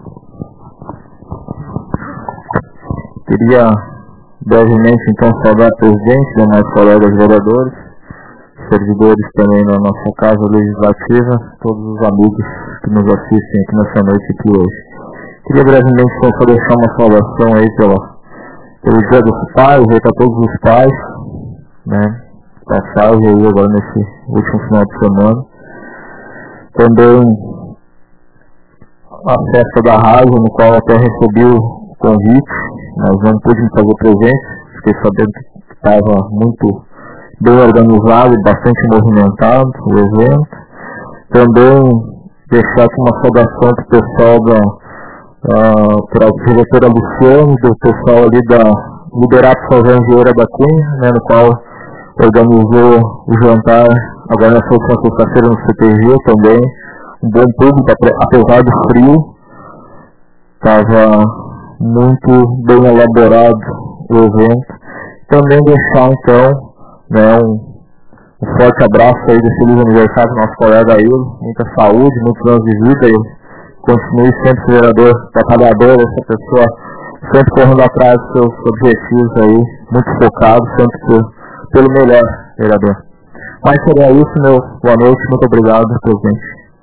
Queria brevemente então saudar o presidente, demais colegas vereadores, servidores também na nossa Casa Legislativa, todos os amigos que nos assistem aqui nessa noite aqui hoje. Queria brevemente só deixar uma saudação aí pela, pelo Dia dos Pais, aí para todos os pais, né, passagem aí agora nesse último final de semana. Também a festa da rádio, no qual até recebi o convite, mas não pude me fazer presente, fiquei sabendo que estava muito bem organizado e bastante movimentado o evento. Também deixar aqui uma saudação para o pessoal da uh, para a diretora Luciane, do pessoal ali da Liberato Salvão Vieira da Cunha, né, no qual organizou o jantar agora na próxima sexta-feira no C T G também. Um bom público, apesar do frio, estava muito bem elaborado o evento. Também deixar então, né, um, um forte abraço aí de feliz aniversário do nosso colega aí, muita saúde, muitos anos de vida e continue sempre vereador, batalhador, essa pessoa sempre correndo atrás dos seus objetivos aí, muito focado, sempre por, pelo melhor, vereador. Mas seria isso, meu boa noite, muito obrigado, presidente.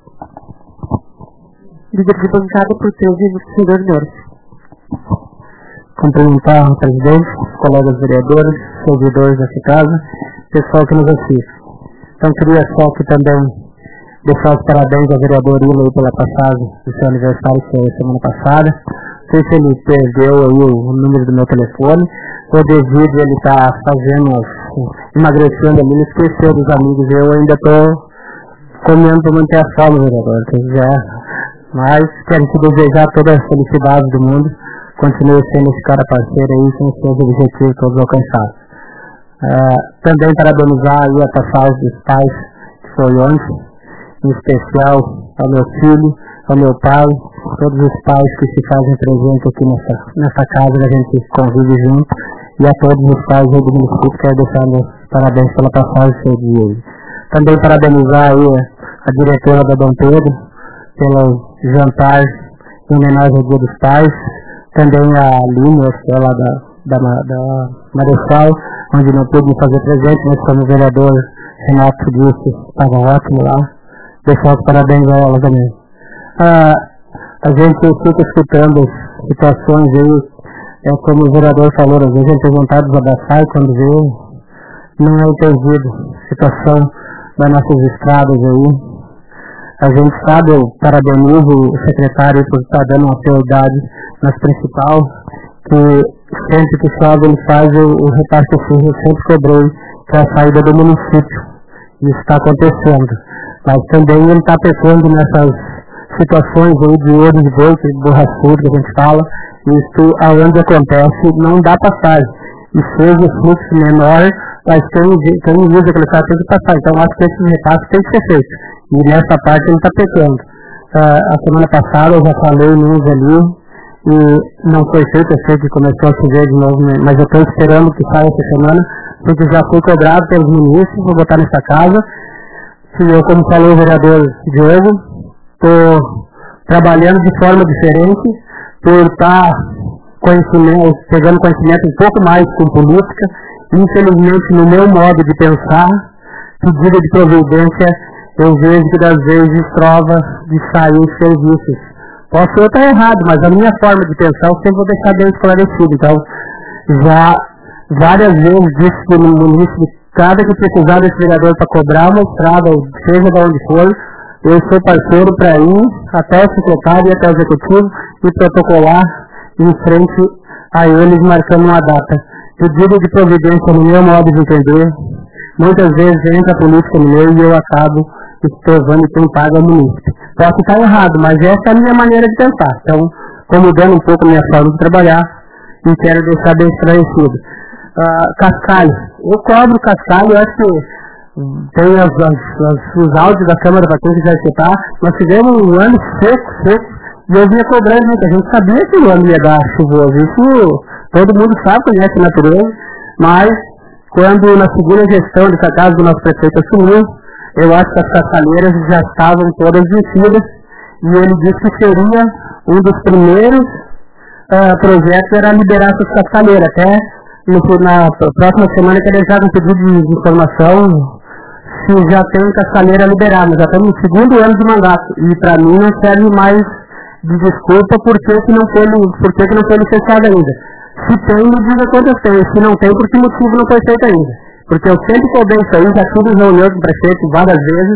Líder de bancada por três minutos, senhor Norte. Cumprimentar o presidente, colegas vereadores, servidores dessa casa, pessoal que nos assiste. Então queria só que também deixar os parabéns ao vereador Ilo pela passagem do seu aniversário, que foi semana passada. Não sei se ele perdeu aí o número do meu telefone, ou devido a ele estar tá fazendo, emagrecendo ali, ele esqueceu dos amigos. Eu ainda estou comendo para manter a forma, vereador. Já, mas quero te desejar toda a felicidade do mundo. Continue sendo esse cara parceiro aí, com os seus objetivos todos alcançados. Uh, também parabenizar aí a passagem dos pais, que foi ontem, em especial ao meu filho, ao meu pai, todos os pais que se fazem presente aqui nessa, nessa casa, que a gente convive junto, e a todos os pais aí do município, quero deixar meus parabéns pela passagem do seu dia aí. Também parabenizar aí a, a diretora da Dom Pedro, pelo jantar em homenagem ao Dia dos Pais. Também a Aline, que é lá da, da, da Marechal, onde não pude me fazer presente, mas como o vereador Renato disse, estava ótimo lá. Deixar os parabéns a ela também. Ah, a gente fica escutando situações aí, é como o vereador falou, às vezes a gente tem vontade de abraçar e quando vê, não é entendido. Situação das nossas estradas aí. A gente sabe, eu parabenizo o secretário por estar dando uma prioridade nas principais, que sempre que chove ele faz o, o repasse de eu sempre cobrei que é a saída do município. Isso está acontecendo. Mas também ele está pecando nessas situações aí de olho de boi, de borrachudo que a gente fala. Isso aonde acontece não dá passagem. E seja o fluxo menor, mas quem, quem usa aquele carro tem que passar. Então acho que esse repasse tem que ser feito. E nessa parte ele está pecando. Uh, a semana passada eu já falei nos ali e não foi feito, eu sei que começou a chover de novo, mas eu estou esperando que saia essa semana, porque já foi cobrado pelos ministros, vou botar nessa casa. E eu, como falou o vereador Diogo, estou trabalhando de forma diferente, por estar conhecimento, pegando conhecimento um pouco mais com política. Infelizmente, no meu modo de pensar, pedido de providência, eu vejo que das vezes prova de sair os serviços. Posso eu estar errado, mas a minha forma de pensar eu sempre vou deixar bem esclarecido. Então, já várias vezes disse que no município, cada que precisar desse vereador para cobrar uma estrada, seja de onde for, eu sou parceiro para ir até o secretário e até o executivo e protocolar em frente a eles, marcando uma data. Pedido de providência no meu modo de entender, muitas vezes entra a política no meio e eu acabo provando quem paga o município. Posso estar errado, mas essa é a minha maneira de pensar. Então, estou mudando um pouco a minha forma de trabalhar e quero deixar bem esclarecido. Uh, cascalho. Eu cobro cascalho, eu acho que tem as, as, as, os áudios da Câmara para quem quiser escutar. Nós tivemos um ano seco, seco, e eu vinha cobrando, né, que a gente sabia que o ano ia dar chuvoso. Isso todo mundo sabe, conhece a natureza, mas quando na segunda gestão dessa casa do nosso prefeito assumiu, eu acho que as cascalheiras já estavam todas vencidas e ele disse que seria um dos primeiros uh, projetos era liberar essas cascalheiras. Até no, na próxima semana quero deixar um pedido de, de informação se já tem cascalheira liberada. Já estamos no segundo ano de mandato e para mim não serve mais de desculpa porque que não foi, porque que não foi licenciado ainda. Se tem, me diga quantas tem. Se não tem, por que motivo não foi feito ainda. Porque eu sempre cobrei isso aí, já tive reunião com o prefeito várias vezes,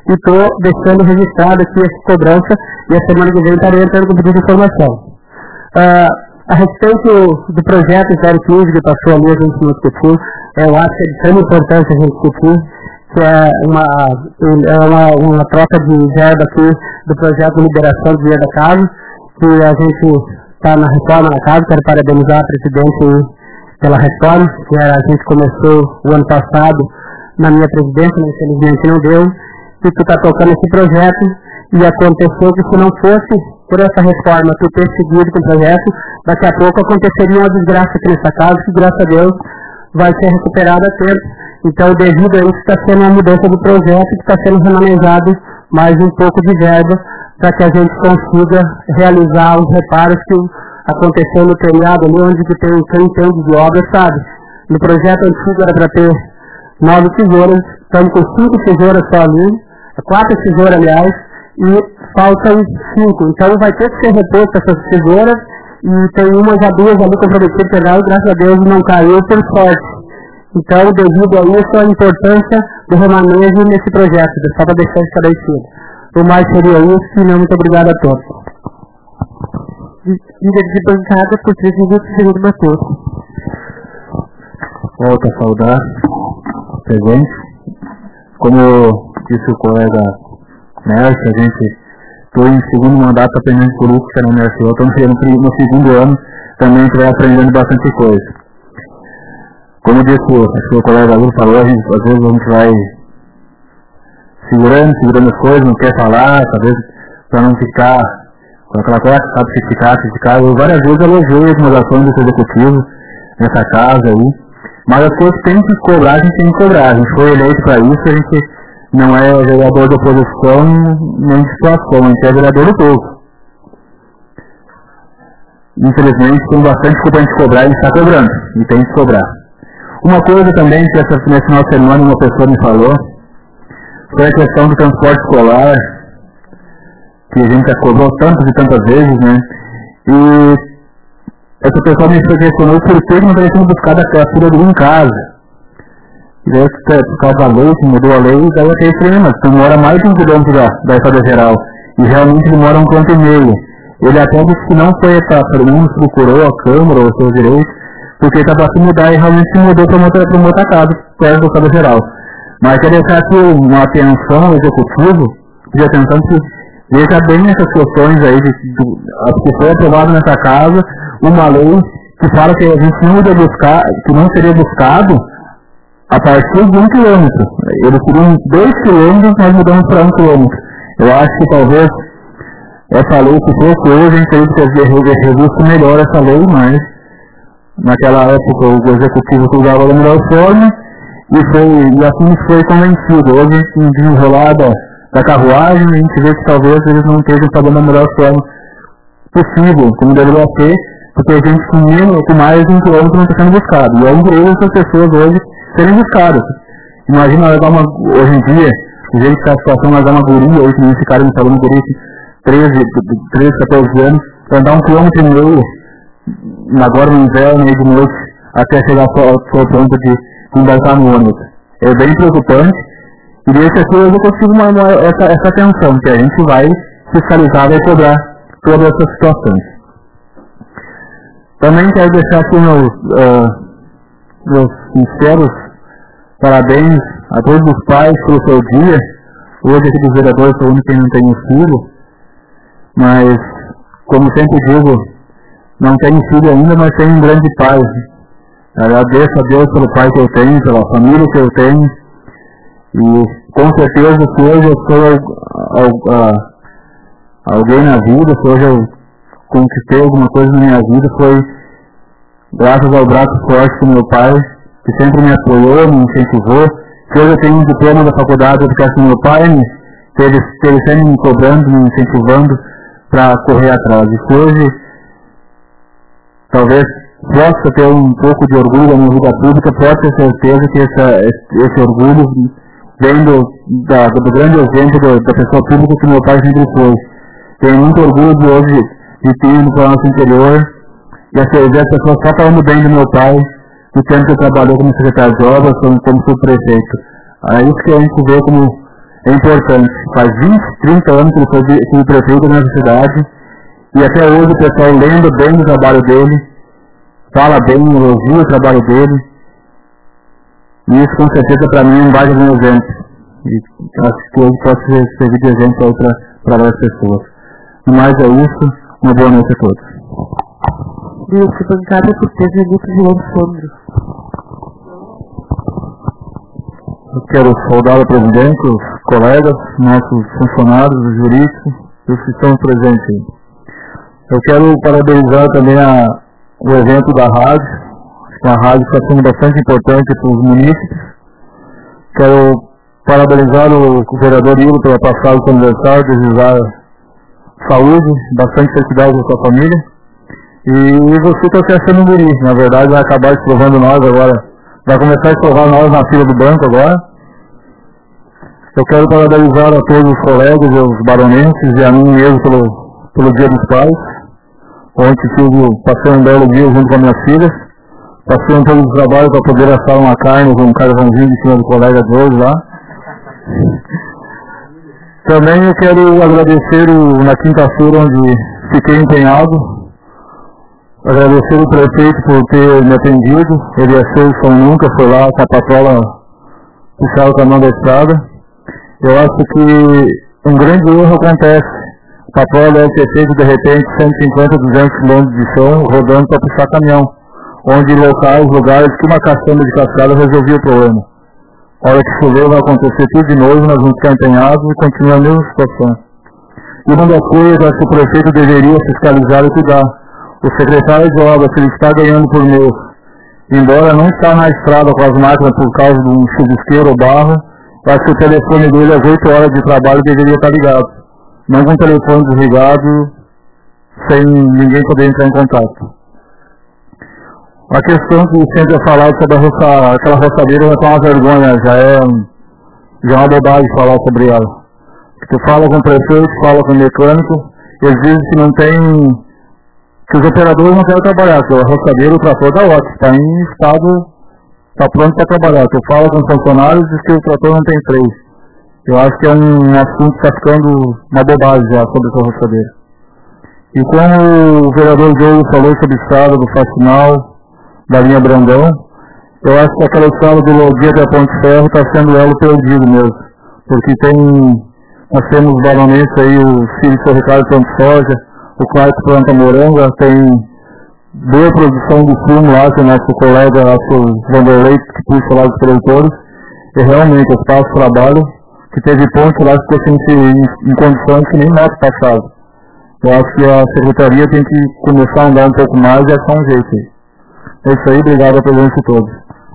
e estou deixando registrado aqui essa cobrança e a semana que vem estarei entrando com pedido de informação. Uh, a respeito do projeto zero quinze que passou ali, a gente não discutiu, eu acho que é de extrema importância a gente discutir, que é uma, é uma, uma troca de verba aqui do projeto de liberação do dinheiro da casa, que a gente está na reforma da casa. Quero parabenizar a presidente pela reforma, que a gente começou o ano passado na minha presidência, mas infelizmente não deu, e tu está tocando esse projeto, e aconteceu que se não fosse por essa reforma, tu ter seguido com o projeto, daqui a pouco aconteceria uma desgraça aqui nessa casa, que graças a Deus vai ser recuperada a tempo. Então, devido a isso, está sendo uma mudança do projeto, que está sendo remanejado mais um pouco de verba, para que a gente consiga realizar os reparos que aconteceu no telhado ali, onde que tem quem entende de obra, sabe? No projeto antigo era para ter nove tesouras, estamos com cinco tesouras só ali, quatro tesouras, aliás, e faltam cinco. Então vai ter que ser reposto essas tesouras, e tem uma já duas ali comprometidas pegar, e graças a Deus não caiu por sorte. Então, devido a isso, a importância do remanejo nesse projeto, só para deixar esclarecido. O mais seria isso, e muito obrigado a todos. Líder de bancada, por três minutos, segundo Matheus. Volto a saudar presente. Como disse o colega Mércio, a gente estou em segundo mandato aprendendo por isso, que era o Mércio. Eu estou no segundo ano, também estou aprendendo bastante coisa. Como disse o colega Lu falou, a gente, às vezes a gente vai segurando, segurando as coisas, não quer falar, talvez para não ficar com aquela coisa, sabe, criticar, criticar. Eu várias vezes elogiei as ações do executivo nessa casa aí, mas as coisas tem que cobrar, a gente tem que cobrar. A gente foi eleito para isso, a gente não é vereador de oposição nem de situação, a gente é vereador do povo. Infelizmente tem bastante culpa de cobrar e está cobrando, e tem que cobrar. Uma coisa também que essa, nesse final de semana uma pessoa me falou foi a questão do transporte escolar, que a gente já cobrou tantas e tantas vezes, né? E essa pessoa me questionou por que não teria sido buscada a criatura dele em casa. E daí, por causa da lei, que mudou a lei, daí tem esse problema, porque mora mais de um quilômetro da, da Estrada Geral, e realmente ele mora um quilômetro e meio. Ele até disse que não foi para não procurou a Câmara ou os seus direitos, porque estava para se mudar e realmente se mudou para uma, uma outra casa, perto da Estrada Geral. Mas quero deixar aqui uma atenção ao executivo, de atenção que veja bem essas questões aí, de, de, que foi aprovado nessa casa uma lei que fala que a gente não ia buscar, que não seria buscado a partir de um quilômetro. Eles queriam dois quilômetros, nós mudamos para um quilômetro. Eu acho que talvez essa lei que fosse hoje, a gente teria que ter revisto melhor essa lei, mas naquela época o executivo julgava da melhor forma, e, foi, e assim foi convencido. Hoje, em desenrolada da carruagem, a gente vê que talvez eles não estejam fazendo da melhor forma possível, como deveria ser, porque a gente com, menos, com mais de um quilômetro não está sendo buscado. E é um direito das pessoas hoje serem buscadas. Imagina levar uma, hoje em dia, do jeito que está a situação, levar uma guria, hoje nem ficaram me falando guria de treze, quatorze anos, para andar um quilômetro e meio, agora no inverno e de noite, até chegar ao ponto de embarcar no ônibus. É bem preocupante, e deixa aqui eu consigo uma, uma, essa, essa atenção, que a gente vai fiscalizar, vai cobrar todas essas situações. Também quero deixar aqui meus, uh, meus sinceros parabéns a todos os pais pelo seu dia. Hoje aqui dos vereadores sou o único que não tem filho, mas como sempre digo, não tenho filho ainda, mas tenho um grande pai. Agradeço a Deus pelo pai que eu tenho, pela família que eu tenho, e com certeza se hoje eu sou alguém na vida, se hoje eu conquistei alguma coisa na minha vida, foi graças ao braço forte do meu pai, que sempre me apoiou, me incentivou. Se hoje eu tenho um diploma da faculdade, eu ficar com meu pai, ele sempre me cobrando, me incentivando para correr atrás. E se hoje talvez possa ter um pouco de orgulho na minha vida pública, pode ter certeza que essa, esse orgulho vem do, da, do grande exemplo do, da pessoa pública que meu pai sempre foi. Tenho muito orgulho de hoje de ter ido para o nosso interior e a ver as pessoas só falando bem do meu pai, do tempo que eu trabalhei como secretário de obras, como, como subprefeito. É isso que a gente vê como é importante. Faz vinte, trinta anos que ele foi prefeito nessa cidade e até hoje o pessoal lembra bem do trabalho dele, fala bem, elogia o trabalho dele. E isso com certeza para mim é um baita de um exemplo. E acho que hoje pode ser servir de exemplo para várias pessoas. E mais é isso, uma boa noite a todos. Isso, bancada por três minutos e um Sandro. Eu quero saudar o presidente, os colegas, nossos funcionários, os jurídicos, os que estão presentes. Eu quero parabenizar também a, o evento da rádio. A rádio está sendo bastante importante para os munícipes. Quero parabenizar o, o vereador Ilo pela passagem do aniversário, desejar saúde, bastante felicidade para sua família. E você está se achando um guri. Na verdade, vai acabar esprovando nós agora. Vai começar a esprovar nós na fila do banco agora. Eu quero parabenizar a todos os colegas e os baronenses e a mim mesmo pelo, pelo Dia dos Pais. Ontem tive, passei um belo dia junto com as minhas filhas. Passei um pouco de trabalho para poder assar uma carne com um carvãozinho de cima do colega de hoje lá. Também eu quero agradecer o, na quinta-feira onde fiquei empenhado. Agradecer o prefeito por ter me atendido. Ele achou o som nunca, foi lá com a patrola puxar o caminhão da estrada. Eu acho que um grande erro acontece. A patrola deve ter feito de repente cento e cinquenta, duzentos quilômetros de chão rodando para puxar caminhão. Onde locais, lugares que uma caçamba de cascada resolvia o problema. A hora que chover vai acontecer tudo de novo, nós vamos ficar empenhados e continuar a mesma situação. E uma das coisas, acho que o prefeito deveria fiscalizar e cuidar. O secretário de obras, se ele está ganhando por mês, embora não está na estrada com as máquinas por causa de um chuvisqueiro ou barro, acho que o telefone dele às oito horas de trabalho deveria estar ligado. Não com o telefone desligado, sem ninguém poder entrar em contato. A questão que sempre é falado sobre a roça, aquela roçadeira já é uma vergonha, já é, já é uma bobagem falar sobre ela. Tu fala com o prefeito, fala com o mecânico, eles dizem que não tem, que os operadores não querem trabalhar, que o roçadeiro, o trator está ótimo, está em estado, está pronto para trabalhar. Tu fala com os funcionários e diz que o trator não tem freio. Eu acho que é um assunto que está ficando uma bobagem já sobre essa roçadeira. E como o vereador Diogo falou sobre a estrada do Faxinal, da linha Brandão, eu acho que aquela estrada do Lodinha até Ponte Ferro está sendo elo perdido mesmo, porque tem, nós temos baronenses aí, o filho do seu Ricardo Santos Soja, o Clark planta moranga, tem boa produção de fumo lá, que o nosso colega, o Vanderlei, que puxa lá dos produtores, e realmente o espaço de trabalho, que teve pontos lá que ficou sem, em, em condições que nem nós passado. Eu acho que a secretaria tem que começar a andar um pouco mais e achar um jeito aí. É isso aí, obrigado a presença de todos.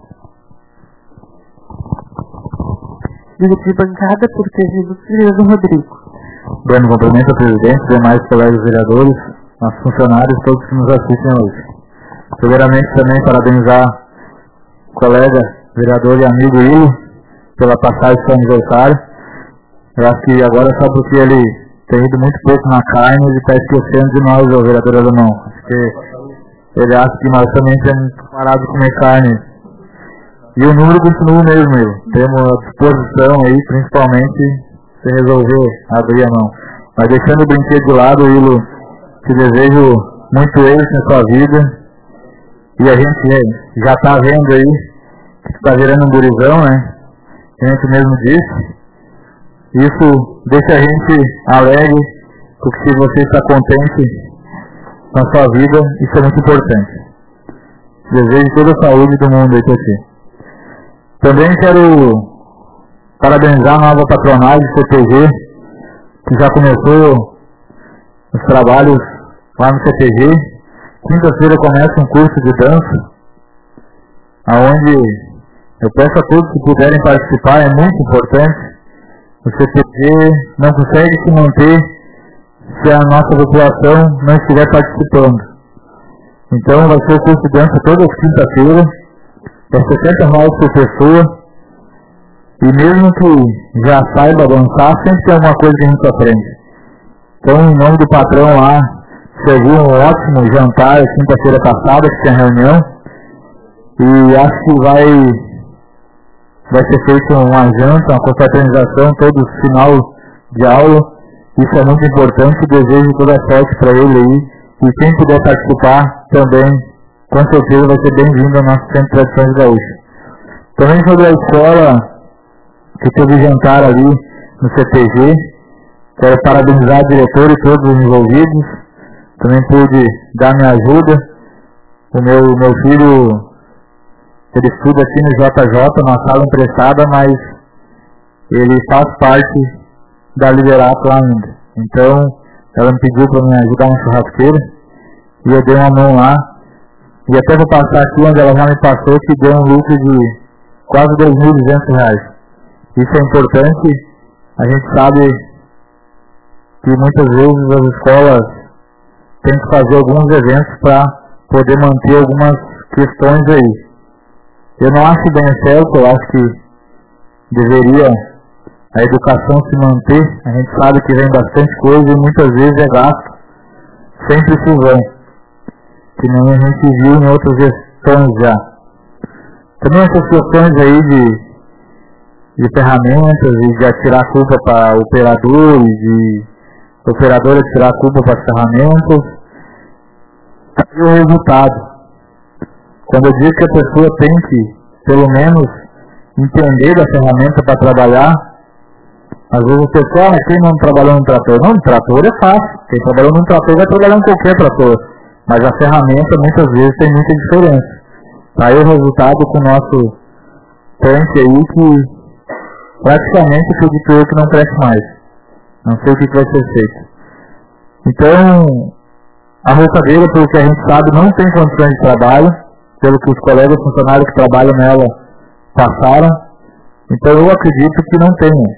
Líder de bancada por três minutos, Leandro Rodrigo. Dando cumprimento ao presidente, demais colegas vereadores, aos funcionários, todos que nos assistem hoje. Primeiramente também parabenizar o colega, vereador e amigo Ilo, pela passagem do seu aniversário. Eu acho que agora só porque ele tem ido muito pouco na carne, ele está esquecendo de nós, o vereador alemão. Acho que ele acha que nós também temos parado de comer carne. E o número continua o mesmo, eu. Temos a disposição aí, principalmente, se resolver abrir a mão. Mas deixando o brinquedo de lado, Ilo, te desejo muito êxito na sua vida. E a gente já está vendo aí que está virando um gurizão, né? A gente mesmo disse. Isso deixa a gente alegre, porque se você está contente na sua vida, isso é muito importante. Desejo toda a saúde do mundo aí para ti. Também quero parabenizar a nova patronagem do C P G, que já começou os trabalhos lá no C P G. Quinta-feira começa um curso de dança, aonde eu peço a todos que puderem participar, é muito importante. O C P G não consegue se manter se a nossa população não estiver participando. Então vai ser o curso de dança todas as quinta-feiras, é sessenta reais por pessoa, e mesmo que já saiba dançar, sempre tem alguma coisa que a gente aprende. Então, em nome do patrão lá, serviu um ótimo jantar quinta-feira passada, que tinha reunião, e acho que vai, vai ser feita uma janta, uma confraternização todo final de aula. Isso é muito importante, desejo toda a sorte para ele aí. E quem puder participar também, com certeza vai ser bem-vindo ao nosso Centro de Tradições Gaúchas. Também sobre a escola, que teve jantar ali no C T G, quero parabenizar o diretor e todos os envolvidos. Também pude dar minha ajuda. O meu, meu filho, ele estuda aqui no J J, na sala emprestada, mas ele faz parte da Liderato lá ainda. Então, ela me pediu para me ajudar na churrasqueira, e eu dei uma mão lá. E até vou passar aqui onde ela já me passou, que deu um lucro de quase dois mil e duzentos reais. Isso é importante. A gente sabe que muitas vezes as escolas têm que fazer alguns eventos para poder manter algumas questões aí. Eu não acho bem certo, eu acho que deveria a educação se manter. A gente sabe que vem bastante coisa e muitas vezes é gasto sem precisão, que nem a gente viu em outras gestões já. Também essas questões aí de, de ferramentas e de atirar a culpa para operadores, de operadores tirar a culpa para as ferramentas, e o resultado. Quando eu digo que a pessoa tem que, pelo menos, entender da ferramenta para trabalhar, às vezes a pessoa, ah, quem não trabalhou no trator? Não, no trator é fácil. Quem trabalhou no trator vai trabalhar em qualquer trator. Mas a ferramenta, muitas vezes, tem muita diferença. Tá aí o resultado com o nosso tanque aí, que praticamente acredito eu que não cresce mais. Não sei o que vai ser feito. Então, a roçadeira, pelo que a gente sabe, não tem condições de trabalho, pelo que os colegas funcionários que trabalham nela passaram. Então, eu acredito que não tenha.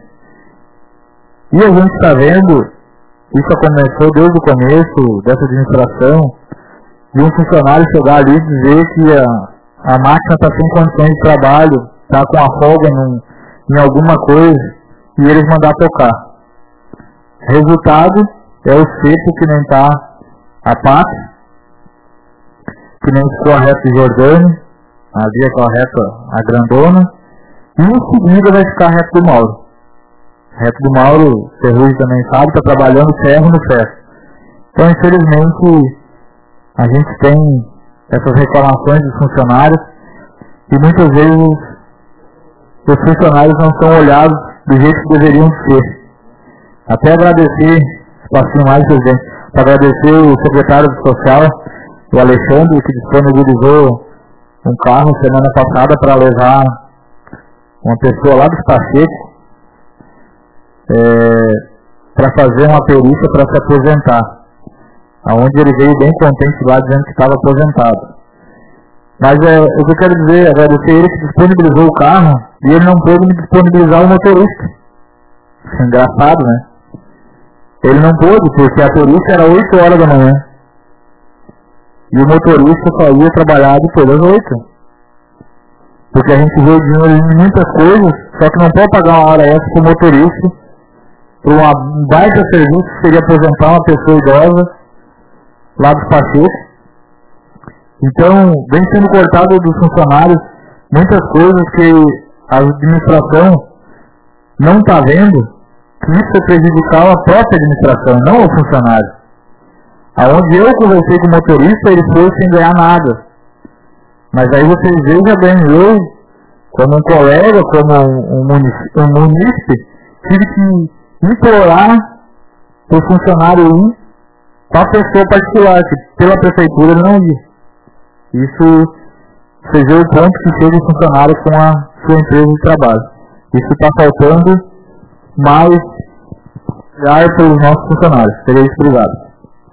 E a gente está vendo, isso começou desde o começo dessa administração, de um funcionário chegar ali e dizer que a, a máquina está sem condições de trabalho, está com a folga num, em alguma coisa, e eles mandar tocar. Resultado é o cepo que nem está a pata, que nem ficou a reta de Jordânia, ali aquela reta a grandona, e em seguida vai ficar a reta do Mauro. A reta do Mauro, Ferrugem também sabe, está trabalhando ferro no ferro. Então, infelizmente, a gente tem essas reclamações dos funcionários, e muitas vezes os funcionários não são olhados do jeito que deveriam ser. Até agradecer, espacinho mais, presidente, para agradecer o secretário do Social, o Alexandre, que disponibilizou um carro semana passada para levar uma pessoa lá do Pacheco é, para fazer uma perícia para se aposentar, aonde ele veio bem contente lá dizendo que estava aposentado. Mas é, o que eu quero dizer, agradecer ele que disponibilizou o carro e ele não pôde me disponibilizar o motorista. Engraçado, né? Ele não pôde, porque a perícia era oito horas da manhã. E o motorista só ia trabalhar depois das oito. Porque a gente vê dinheiro em muitas coisas, só que não pode pagar uma hora extra para o motorista, por um baita serviço que seria aposentar uma pessoa idosa lá dos Pacheco. Então, vem sendo cortado dos funcionários muitas coisas que a administração não está vendo, que isso é prejudicial à própria administração, não ao funcionário. Aonde eu conversei com o motorista, ele foi sem ganhar nada. Mas aí vocês vejam bem, eu, como um colega, como um, um, munícipe, um munícipe, tive que implorar para o funcionário ir para a pessoa particular, que pela prefeitura ele não ia. Isso, você vê o ponto que chega o funcionário com a sua empresa de trabalho. Isso está faltando mais ar pelos nossos funcionários. Seria isso, obrigado.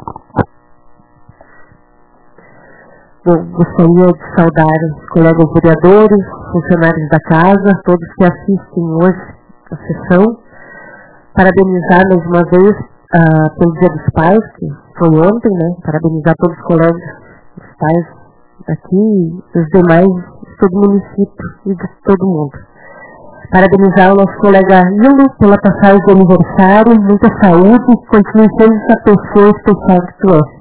Bom, gostaria de saudar os colegas vereadores, funcionários da casa, todos que assistem hoje a sessão. Parabenizar mais uma vez uh, pelo Dia dos Pais, que foi ontem, né? Parabenizar todos os colegas, os pais daqui e os demais de todo o município e de todo mundo. Parabenizar o nosso colega Hilo pela passagem de aniversário, muita saúde, continue sendo essa pessoa especial que tu é.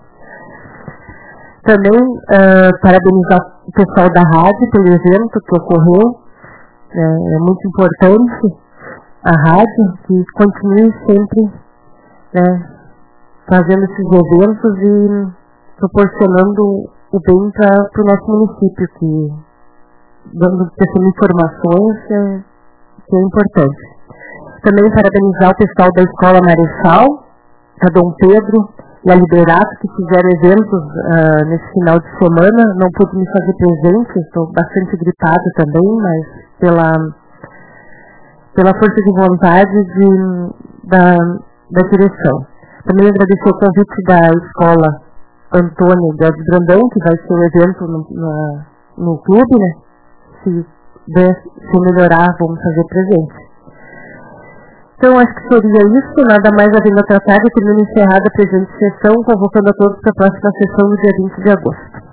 Também uh, parabenizar o pessoal da rádio pelo evento que ocorreu, É, é muito importante a rádio que continue sempre, né, fazendo esses eventos e proporcionando o bem para o nosso município, que dando essas informações é, que é importante. Também parabenizar o pessoal da Escola Marechal, a Dom Pedro e a Liberato, que fizeram eventos uh, nesse final de semana. Não pude me fazer presente, estou bastante gripada também, mas pela, pela força de vontade de, da, da direção. Também agradecer o convite da Escola Antônio Guedes Brandão, que vai ser o evento no, na, no clube, né? Se, der, se melhorar, vamos fazer presente. Então, acho que seria isso, nada mais havendo a tratar, e termino encerrada a presente sessão, convocando a todos para a próxima sessão no dia vinte de agosto.